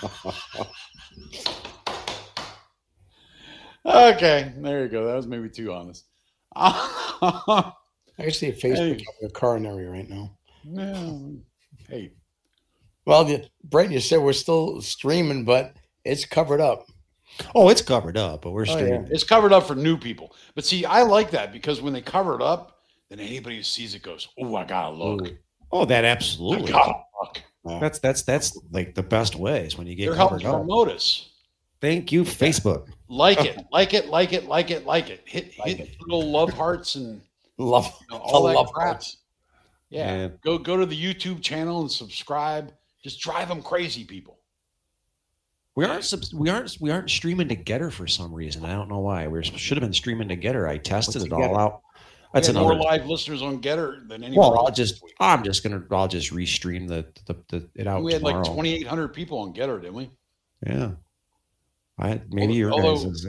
Okay, there you go. That was maybe too honest. I can see a Facebook of a coronary right now. No. Hey. Well, Brent, you said we're still streaming, but it's covered up. Oh, it's covered up, but we're streaming. It's covered up for new people. But see, I like that because when they cover it up, then anybody who sees it goes, "Oh, I gotta look." Oh, that absolutely. I gotta look. That's like the best way is when you get They're covered helping up. promote us. Thank you, Facebook. Like it. Hit little love hearts and love all that love crap. hearts. Yeah. Go to the YouTube channel and subscribe. Just drive them crazy, people. We aren't streaming to Getter for some reason. I don't know why. We should have been streaming to Getter. I tested it all out. That's more live listeners on Getter than anyone. Well, I'll just restream it out. We had tomorrow. like 2,800 people on Getter, didn't we? Yeah. Your guys.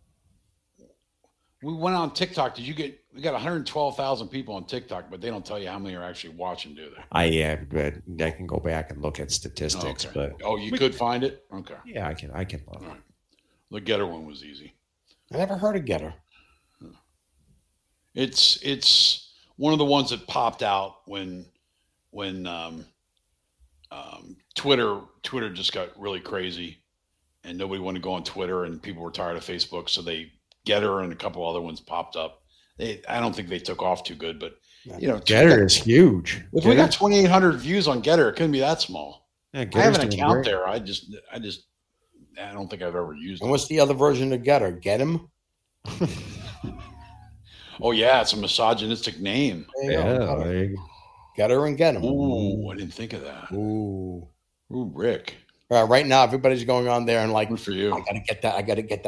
We went on TikTok. We got 112,000 people on TikTok, but they don't tell you how many are actually watching, do they? I can go back and look at statistics, but you could find it. Okay. Yeah, I can look. All right. The Getter one was easy. I never heard of Getter. It's one of the ones that popped out when Twitter just got really crazy, and nobody wanted to go on Twitter, and people were tired of Facebook, so Getter and a couple other ones popped up. I don't think they took off too good, but Getter is huge. If we got 2,800 views on Getter, it couldn't be that small. Yeah, I have an account there. I don't think I've ever used it. And what's the other version of Getter? Get him? Oh yeah, it's a misogynistic name. There you go. Getter and get him. Ooh, I didn't think of that. Ooh, Rick. Right now, everybody's going on there and like, good for you. I gotta get that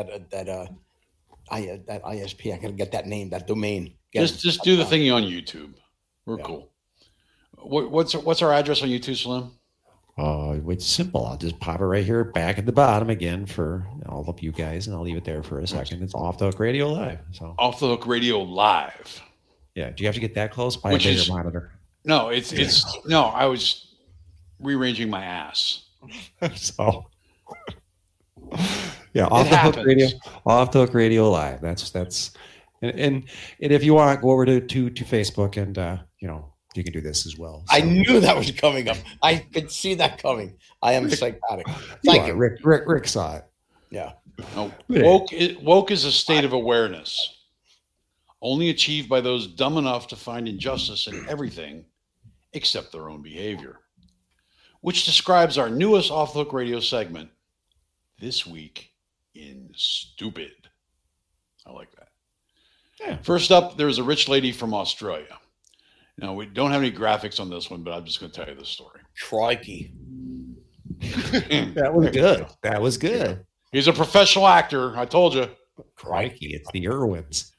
ISP. I gotta get that name, that domain. Just do the thingy on YouTube. We're cool. What's our address on YouTube, Slim? It's simple. I'll just pop it right here back at the bottom again for all of you guys, and I'll leave it there for a second. It's Off the Hook Radio Live. So Off the Hook Radio Live. Yeah. Do you have to get that close? By a bigger monitor. No, no. I was rearranging my ass. So yeah, Off the Hook Radio. Off the Hook Radio Live. That's and if you want, go over to Facebook and you can do this as well. So. I knew that was coming up. I could see that coming. I am psychotic. Thank you. Rick saw it. Yeah. No, woke is a state of awareness, only achieved by those dumb enough to find injustice in everything except their own behavior, which describes our newest Off the Hook Radio segment, This Week in Stupid. I like that. Yeah. First up, there's a rich lady from Australia. Now, we don't have any graphics on this one, but I'm just going to tell you the story. Crikey. That was good. That was good. He's a professional actor. I told you. Crikey, it's the Irwins.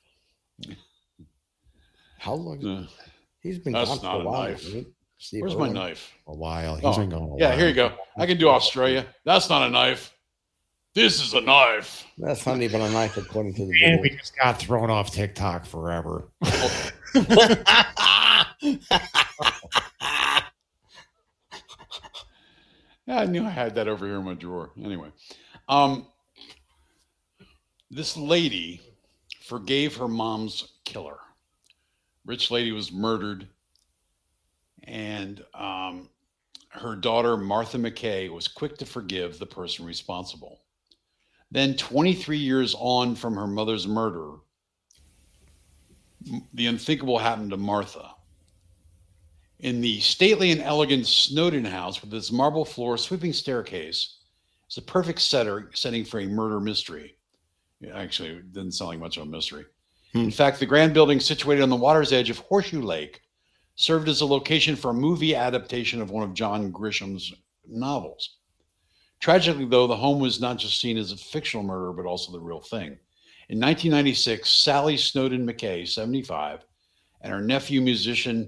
How long? He's been That's gone for not a while. knife. Where's my knife? A while. He's been gone a while. Yeah, here you go. I can do Australia. That's not a knife. This is a knife. That's not even a knife, according to the And video. we just got thrown off TikTok forever. Yeah, I knew I had that over here in my drawer. Anyway, this lady forgave her mom's killer. Rich lady was murdered, and her daughter, Martha McKay, was quick to forgive the person responsible. Then 23 years on from her mother's murder, the unthinkable happened to Martha. In the stately and elegant Snowden house with its marble floor, sweeping staircase, it's a perfect setting for a murder mystery. Actually, it didn't sound like much of a mystery. In fact, the grand building situated on the water's edge of Horseshoe Lake served as a location for a movie adaptation of one of John Grisham's novels. Tragically, though, the home was not just seen as a fictional murder, but also the real thing. In 1996, Sally Snowden McKay, 75, and her nephew, musician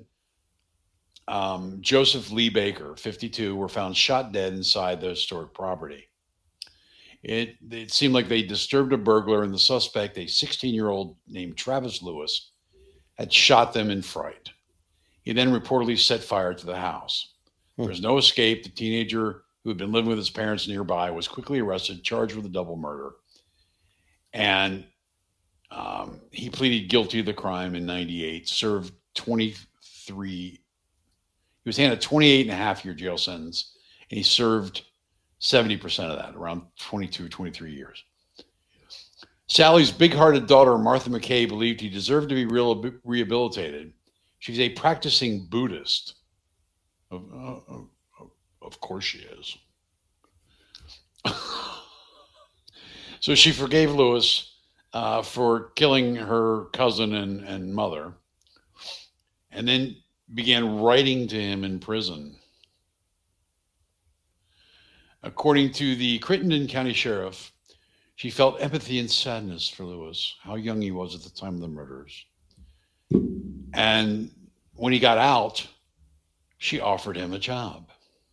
Joseph Lee Baker, 52, were found shot dead inside the historic property. It seemed like they disturbed a burglar, and the suspect, a 16-year-old named Travis Lewis, had shot them in fright. He then reportedly set fire to the house. There was no escape. The teenager, who had been living with his parents nearby, was quickly arrested, charged with a double murder. And he pleaded guilty to the crime in 98, served 23. He was handed a 28-and-a-half-year jail sentence, and he served 70% of that, around 22, 23 years. Sally's big-hearted daughter, Martha McKay, believed he deserved to be rehabilitated. She's a practicing Buddhist. Of course she is. So she forgave Lewis for killing her cousin and mother, and then began writing to him in prison. According to the Crittenden County Sheriff, she felt empathy and sadness for Lewis, how young he was at the time of the murders. And when he got out, she offered him a job.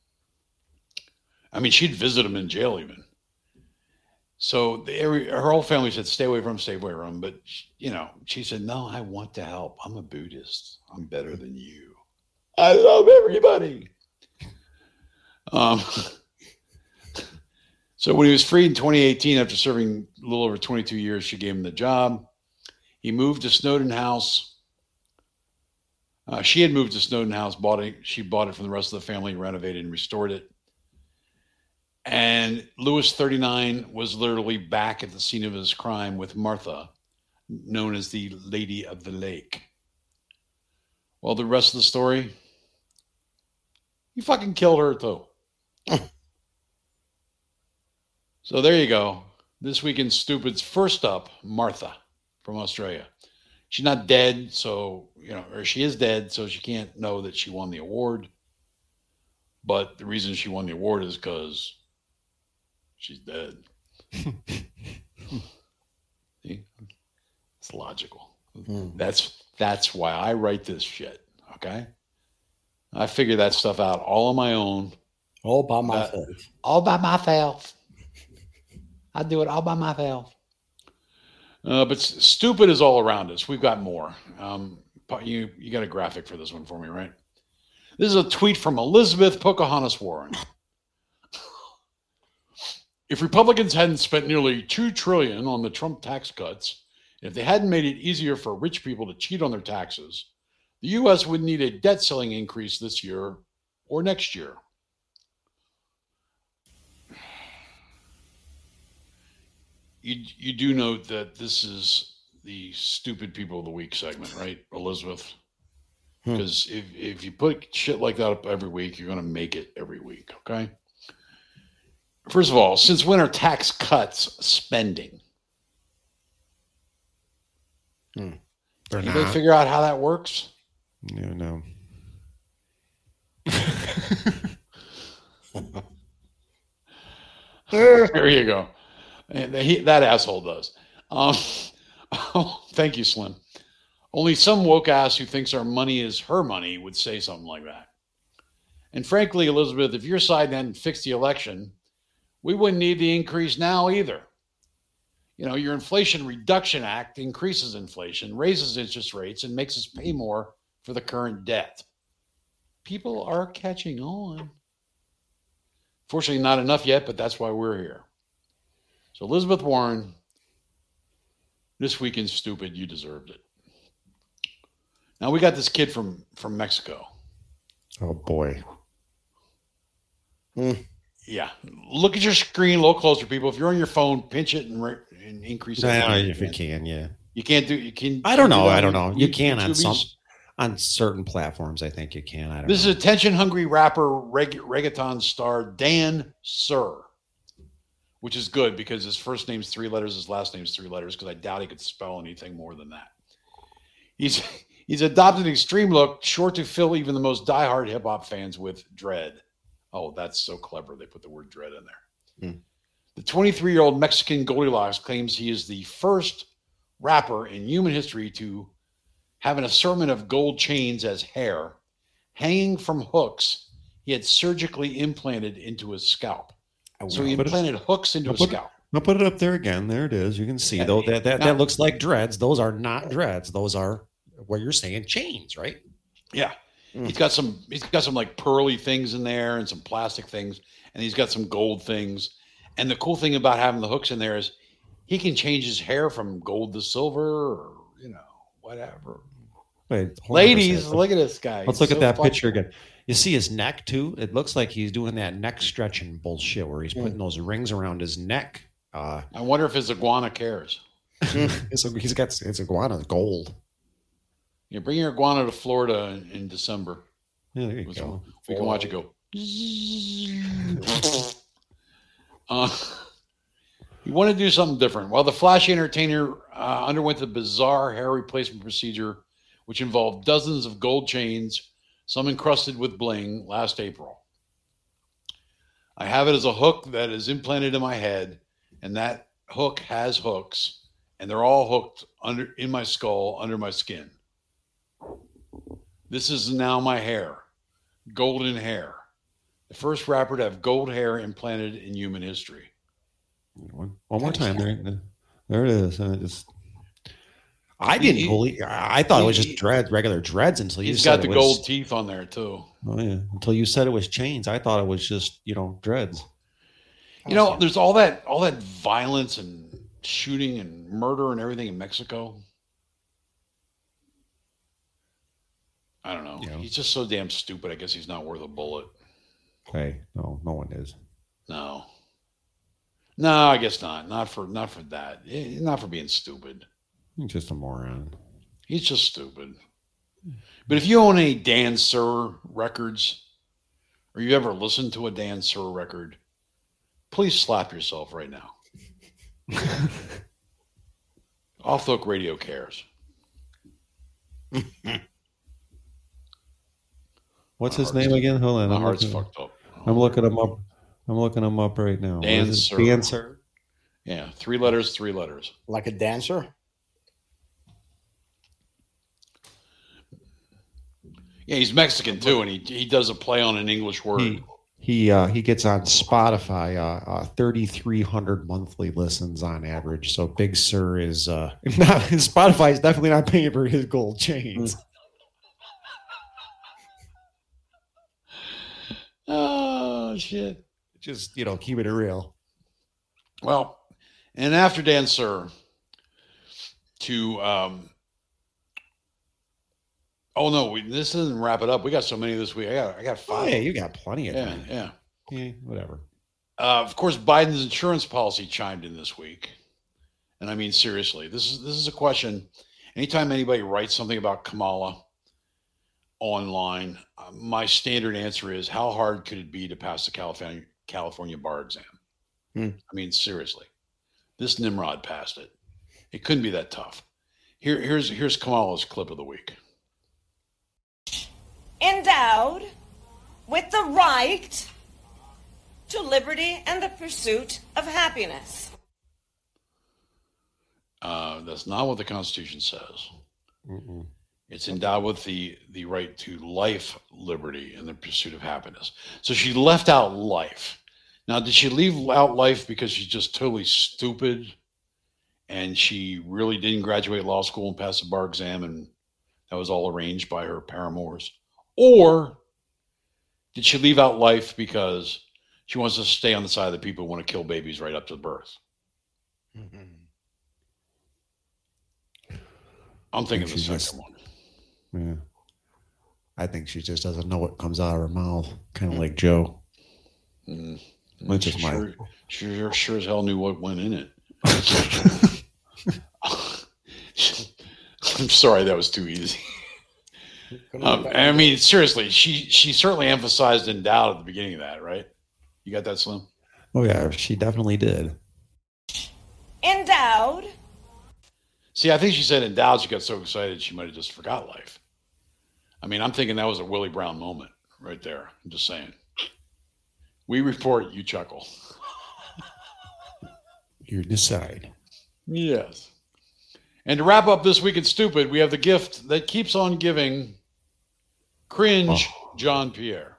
I mean, she'd visit him in jail even. So her whole family said, stay away from him. But, she said, no, I want to help. I'm a Buddhist. I'm better than you. I love everybody. So when he was freed in 2018, after serving a little over 22 years, she gave him the job. He moved to Snowden House. She had moved to Snowden House, she bought it from the rest of the family, renovated and restored it. And Lewis, 39, was literally back at the scene of his crime with Martha, known as the Lady of the Lake. Well, the rest of the story, he fucking killed her too. So there you go. This week in Stupids, first up, Martha from Australia. She's not dead, so, or she is dead, so she can't know that she won the award. But the reason she won the award is because she's dead. See? It's logical. That's why I write this shit, okay? I figure that stuff out all on my own. All by myself. All by myself. I do it all by myself. But stupid is all around us. We've got more. You got a graphic for this one for me, right? This is a tweet from Elizabeth Pocahontas Warren. If Republicans hadn't spent nearly $2 trillion on the Trump tax cuts, if they hadn't made it easier for rich people to cheat on their taxes, the U.S. would need a debt ceiling increase this year or next year. You do note that this is the Stupid People of the Week segment, right, Elizabeth? Because if you put shit like that up every week, you're going to make it every week, okay? First of all, since when are tax cuts spending? Anybody figure out how that works? No. There you go. And that asshole does. Thank you, Slim. Only some woke ass who thinks our money is her money would say something like that. And frankly, Elizabeth, if your side hadn't fixed the election, we wouldn't need the increase now either. Your Inflation Reduction Act increases inflation, raises interest rates, and makes us pay more for the current debt. People are catching on. Fortunately, not enough yet, but that's why we're here. So Elizabeth Warren, this weekend's stupid. You deserved it. Now we got this kid from Mexico. Oh boy. Yeah. Look at your screen a little closer, people. If you're on your phone, pinch it and increase it. If you can, yeah. You can't do. You can. I don't know. You can on certain platforms. I think you can. This is attention-hungry rapper, reggaeton star Dan Sir. Which is good because his first name's 3 letters, his last name's 3 letters, because I doubt he could spell anything more than that. He's adopted an extreme look, short to fill even the most diehard hip-hop fans with dread. Oh, that's so clever. They put the word dread in there. The 23-year-old Mexican Goldilocks claims he is the first rapper in human history to have an assortment of gold chains as hair hanging from hooks he had surgically implanted into his scalp. So he implanted hooks into his scalp. I'll put it up there again. There it is. You can see though that looks like dreads. Those are not dreads. Those are what you're saying chains, right? Yeah. He's got some like pearly things in there and some plastic things, and he's got some gold things. And the cool thing about having the hooks in there is he can change his hair from gold to silver or whatever. Wait, ladies, look at this guy. Let's look at that picture again. You see his neck too? It looks like he's doing that neck stretching bullshit where he's putting those rings around his neck. I wonder if his iguana cares. It's iguana gold. Yeah, bring your iguana to Florida in December. Yeah, there you go. We can watch it go. You want to do something different. Well, the flashy entertainer underwent the bizarre hair replacement procedure, which involved dozens of gold chains, some encrusted with bling, last April. I have it as a hook that is implanted in my head, and that hook has hooks, and they're all hooked in my skull, under my skin. This is now my hair, golden hair. The first rapper to have gold hair implanted in human history. One more time. There it is. I didn't believe. I thought it was just regular dreads until you said he's got the gold teeth on there too. Oh yeah, until you said it was chains. I thought it was just dreads. There's all that violence and shooting and murder and everything in Mexico. I don't know. He's just so damn stupid. I guess he's not worth a bullet. Hey, no one is. No, I guess not. Not for that. Not for being stupid. He's just a moron. He's just stupid. But if you own any Dan Sir records, or you ever listened to a Dan Sir record, please slap yourself right now. Off the Hook Radio cares. What's his name again? Hold on. My heart's fucked up. I'm looking him up. I'm looking him up right now. Dan Sir. Dan Sir? Yeah, 3 letters. Like a dancer? Yeah, he's Mexican too, and he does a play on an English word. He gets on Spotify 3,300 monthly listens on average. So Big Sir is not Spotify is definitely not paying for his gold chains. Oh shit! Just keep it real. Well, and after Dan Sir, to oh no, this doesn't wrap it up. We got so many this week. I got 5. Oh, yeah, you got plenty of time. Yeah, whatever. Of course, Biden's insurance policy chimed in this week, and I mean seriously, this is a question. Anytime anybody writes something about Kamala online, my standard answer is, how hard could it be to pass the California bar exam? I mean, seriously, this Nimrod passed it. It couldn't be that tough. Here's Kamala's clip of the week. Endowed with the right to liberty and the pursuit of happiness. That's not what the Constitution says. Mm-mm. It's endowed with the right to life, liberty, and the pursuit of happiness. So she left out life. Now, did she leave out life because she's just totally stupid and she really didn't graduate law school and pass the bar exam and that was all arranged by her paramours? Or did she leave out life because she wants to stay on the side of the people who want to kill babies right up to birth? Mm-hmm. I'm thinking the second one. Yeah. I think she just doesn't know what comes out of her mouth, kind of like Joe. Which is sure as hell knew what went in it. I'm sorry, that was too easy. I mean, seriously, she certainly emphasized endowed at the beginning of that, right? You got that, Slim? Oh yeah, she definitely did. Endowed. See, I think she said endowed. She got so excited she might have just forgot life. I mean, I'm thinking that was a Willie Brown moment right there. I'm just saying. We report, you chuckle. You decide. Yes. And to wrap up this week in Stupid, we have the gift that keeps on giving. Cringe, John Pierre.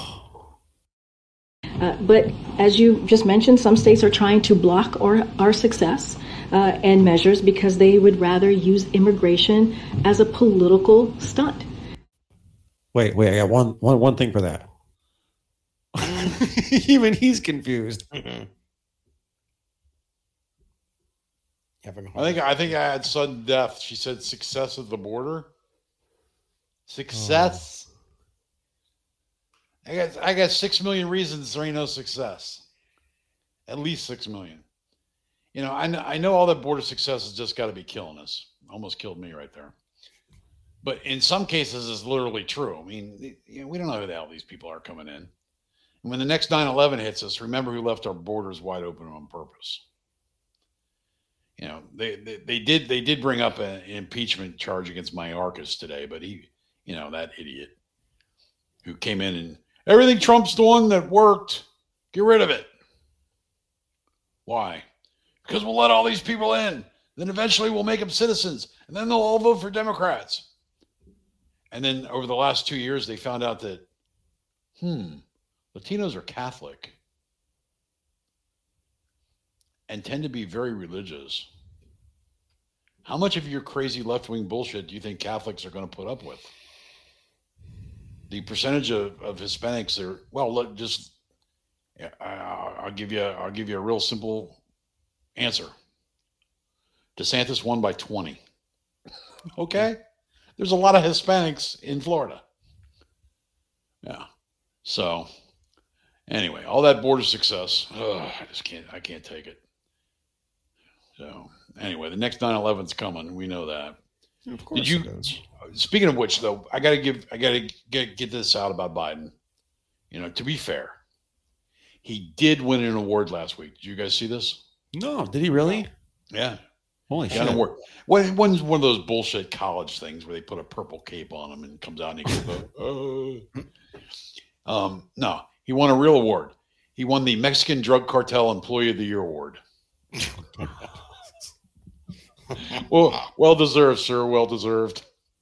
But as you just mentioned, some states are trying to block our success and measures because they would rather use immigration as a political stunt. Wait, I got one thing for that. Even he's confused. I think I had sudden death. She said success at the border. Success. I got 6 million reasons there ain't no success. At least 6 million. I know all that border success has just got to be killing us. Almost killed me right there. But in some cases, it's literally true. I mean, we don't know who the hell these people are coming in. And when the next 9/11 hits us, remember who left our borders wide open on purpose. They did bring up an impeachment charge against Mayorkas today, but he, that idiot who came in and everything Trump's doing that worked, get rid of it. Why? Because we'll let all these people in. Then eventually we'll make them citizens. And then they'll all vote for Democrats. And then over the last 2 years, they found out that, Latinos are Catholic and tend to be very religious. How much of your crazy left-wing bullshit do you think Catholics are going to put up with? The percentage of Hispanics are, I'll give you a real simple answer. DeSantis won by 20. Okay? There's a lot of Hispanics in Florida. Yeah. So, anyway, all that border success, I can't take it. So, anyway, the next 9/11's coming. We know that. Of course. Speaking of which, though, I got to get this out about Biden. To be fair, he did win an award last week. Did you guys see this? No, did he really? Yeah. Holy shit. One's one of those bullshit college things where they put a purple cape on him and comes out and he goes, no, he won a real award. He won the Mexican Drug Cartel Employee of the Year award. Well deserved, sir. Well deserved.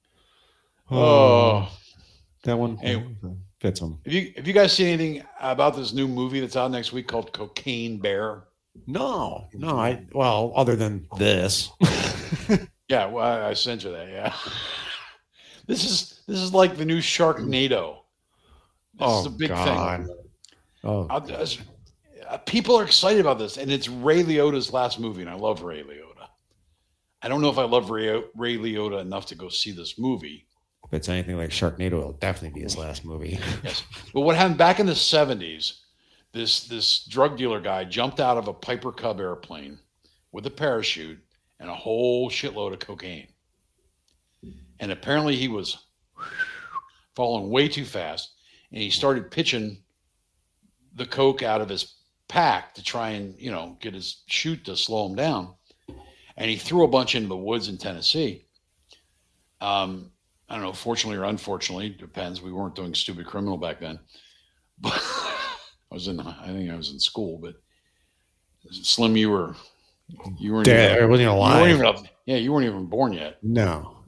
That one fits him. Have you guys seen anything about this new movie that's out next week called Cocaine Bear? No. Other than this. Yeah, well, I sent you that. Yeah, this is like the new Sharknado. This is a big thing. People are excited about this, and it's Ray Liotta's last movie, and I love Ray Liotta. I don't know if I love Ray Liotta enough to go see this movie. If it's anything like Sharknado, it'll definitely be his last movie. Yes, but what happened back in the 70s? This drug dealer guy jumped out of a Piper Cub airplane with a parachute and a whole shitload of cocaine. And apparently he was falling way too fast, and he started pitching the coke out of his pack to try and, get his chute to slow him down. And he threw a bunch into the woods in Tennessee. I don't know, fortunately or unfortunately, depends. We weren't doing Stupid Criminal back then. But I think I was in school, but Slim, you weren't Dad, I wasn't alive. You weren't even born yet. No.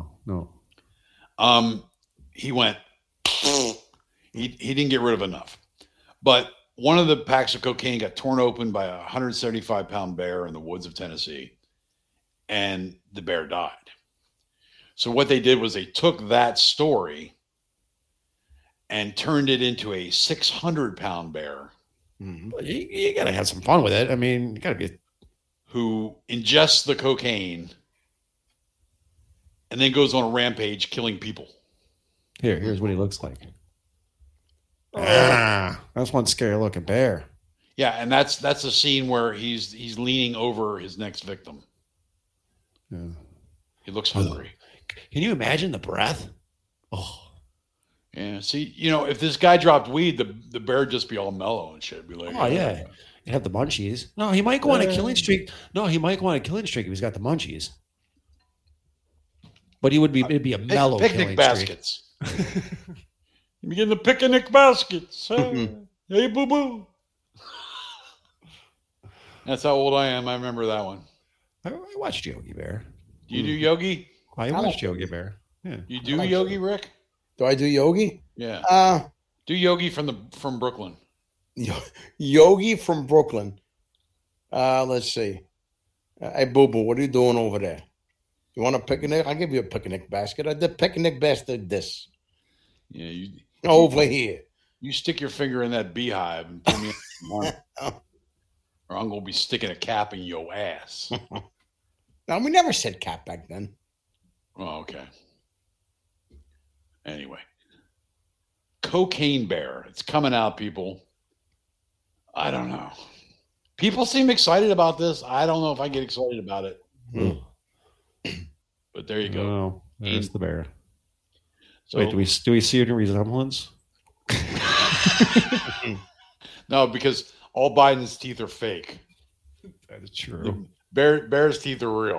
He went, he didn't get rid of enough. But one of the packs of cocaine got torn open by a 175-pound bear in the woods of Tennessee, and the bear died. So what they did was they took that story and turned it into a 600-pound bear. Mm-hmm. You got to have some fun with it. I mean, you got to be who ingests the cocaine and then goes on a rampage killing people. Here's what he looks like. That's one scary looking bear. Yeah, and that's a scene where he's leaning over his next victim. Yeah. He looks hungry. Can you imagine the breath? Oh. Yeah, see, if this guy dropped weed, the bear would just be all mellow and shit. Be like, oh, yeah. He'd have the munchies. No, he might go on a killing streak. If he's got the munchies. But it'd be a mellow picnic baskets. You be getting the picnic baskets. Hey, boo-boo. That's how old I am. I remember that one. I watched Yogi Bear. Do you do Yogi? I watched Yogi Bear. Yeah. You do Yogi, Rick? Do I do Yogi? Yeah. Do Yogi from Brooklyn. Yogi from Brooklyn. Let's see. Hey, boo-boo, what are you doing over there? You want a picnic? I'll give you a picnic basket. The picnic basket this. Yeah, you over here. You stick your finger in that beehive and put me in or I'm going to be sticking a cap in your ass. No, we never said cap back then. Oh, okay. Anyway. Cocaine Bear. It's coming out, people. I don't know. People seem excited about this. I don't know if I get excited about it. But there you go. Oh, there's the bear. So, wait, do we see any resemblance? No, because all Biden's teeth are fake. That is true. Bear's teeth are real.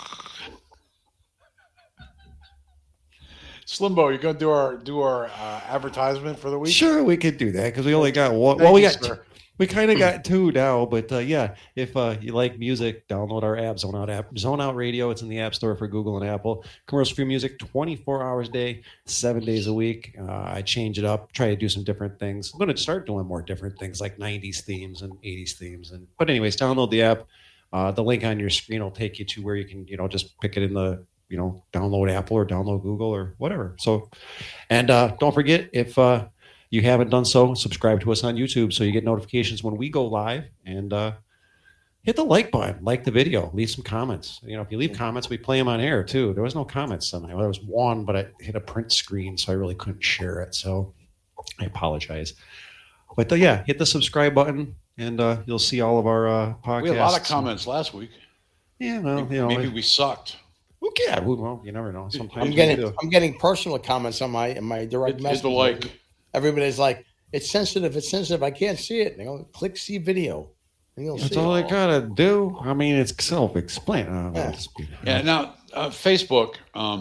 Slimbo, you gonna do our advertisement for the week? Sure, we could do that because we only got one. We kind of got two now, but yeah, if you like music, download our app, Zone Out Radio. It's in the App Store for Google and Apple. Commercial-free music, 24 hours a day, 7 days a week. I change it up, try to do some different things. I'm going to start doing more different things like 90s themes and 80s themes. But anyways, download the app. The link on your screen will take you to where you can, just pick it in the, download Apple or download Google or whatever. So, and don't forget, if you haven't done so, subscribe to us on YouTube so you get notifications when we go live, and hit the like button, like the video, leave some comments. If you leave comments, we play them on air too. There was no comments tonight. Well, there was one, but I hit a print screen, so I really couldn't share it. So I apologize. But yeah, hit the subscribe button, and you'll see all of our podcasts. We had a lot of comments last week. Yeah, well, maybe we sucked. Okay, well, you never know. Sometimes I'm getting personal comments on my direct message. Everybody's like, it's sensitive. It's sensitive. I can't see it. And they go, click see video. That's all I gotta do. I mean, it's self-explanatory. Yeah. Now, Facebook.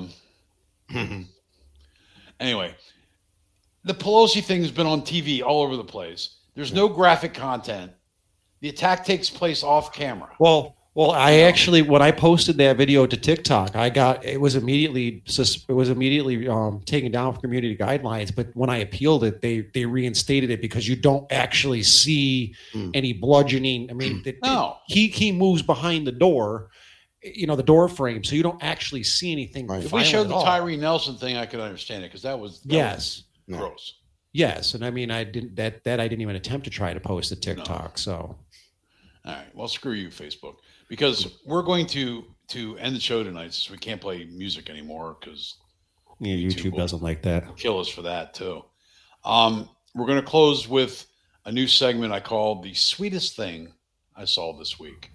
Anyway, the Pelosi thing has been on TV all over the place. There's no graphic content. The attack takes place off camera. Well, I actually, when I posted that video to TikTok, it was immediately taken down for community guidelines. But when I appealed it, they reinstated it because you don't actually see any bludgeoning. I mean, he moves behind the door, the door frame, so you don't actually see anything. Right. If we showed the Tyree Nelson thing, I could understand it because that was gross. Yes, and I mean, I didn't even attempt to try to post to TikTok. So, all right, well, screw you, Facebook. Because we're going to end the show tonight since we can't play music anymore because YouTube doesn't like that. Kill us for that too. We're going to close with a new segment I call The Sweetest Thing I Saw This Week.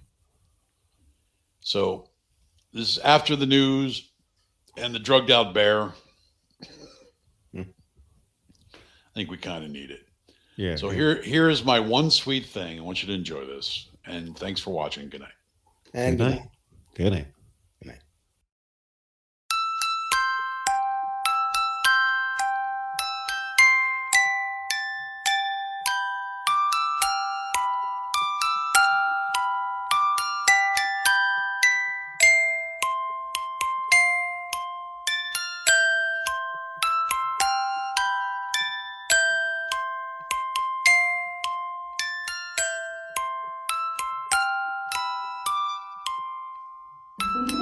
So this is after the news and the drugged out bear. I think we kind of need it. Yeah. So here is my one sweet thing. I want you to enjoy this. And thanks for watching. Good night. And good night. Good night. Good night. Thank you.